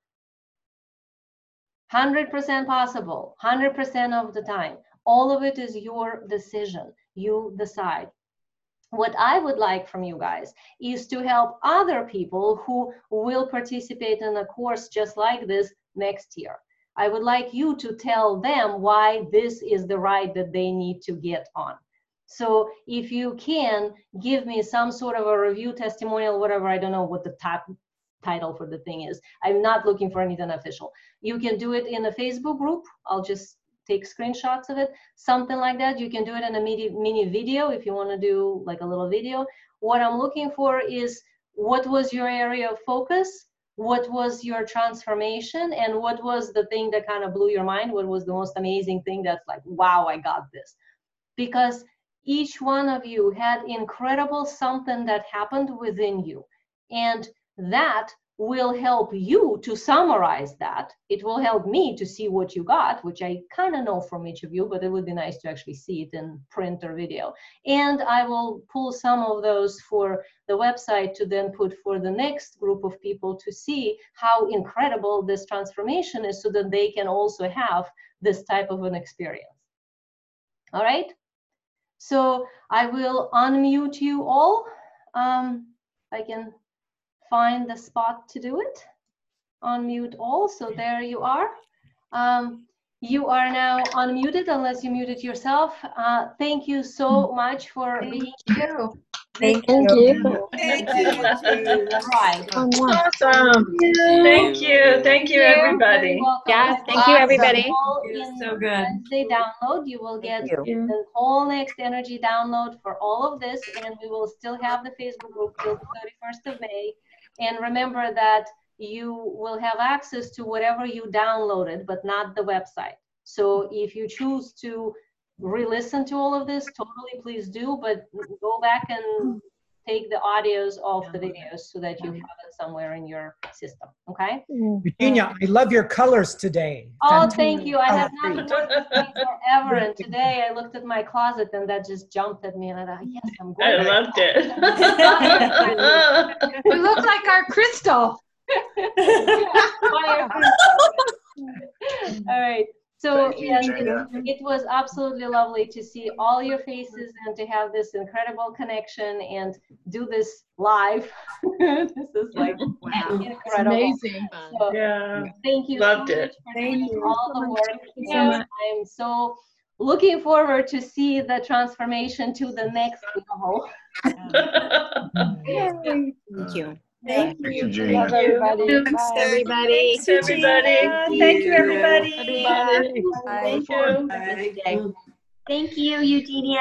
100% possible, 100% of the time. All of it is your decision. You decide. What I would like from you guys is to help other people who will participate in a course just like this next year. I would like you to tell them why this is the ride that they need to get on. So if you can give me some sort of a review, testimonial, whatever, I don't know what the title for the thing is. I'm not looking for anything official. You can do it in a Facebook group. I'll just take screenshots of it, something like that. You can do it in a mini video if you want to do like a little video. What I'm looking for is what was your area of focus, what was your transformation, and what was the thing that kind of blew your mind, what was the most amazing thing that's like, wow, I got this. Because each one of you had incredible something that happened within you. And that will help you to summarize that. It will help me to see what you got, which I kind of know from each of you, but it would be nice to actually see it in print or video. And I will pull some of those for the website to then put for the next group of people to see how incredible this transformation is, so that they can also have this type of an experience. All right? So I will unmute you all. I can find the spot to do it. Unmute all. So there you are. You are now unmuted unless you muted yourself. Thank you so much for being here. Thank you. Thank you. Right. Awesome. Thank you. Thank you, everybody. Yeah, thank you, everybody. So good. Wednesday download, you will get the whole next energy download for all of this, and we will still have the Facebook group till the 31st of May. And remember that you will have access to whatever you downloaded, but not the website. So if you choose to re-listen to all of this, totally please do, but go back and take the audios of the videos so that you have it somewhere in your system, okay? Eugenia, I love your colors today. Oh, thank you. I have not worn this thing forever, and today I looked at my closet and that just jumped at me, and I thought, yes, I'm going. I loved it. We look like our crystal. All right. So it was absolutely lovely to see all your faces and to have this incredible connection and do this live. This is like incredible. It's amazing. So, yeah. Thank you Loved so it. much for doing all the work. Yes, I'm so looking forward to see the transformation to the next level. Thank you. Thank you, Gina. Love everybody. Thanks, everybody. Thanks, everybody. Thank you, everybody. Thank you. Thank you, Eugenia.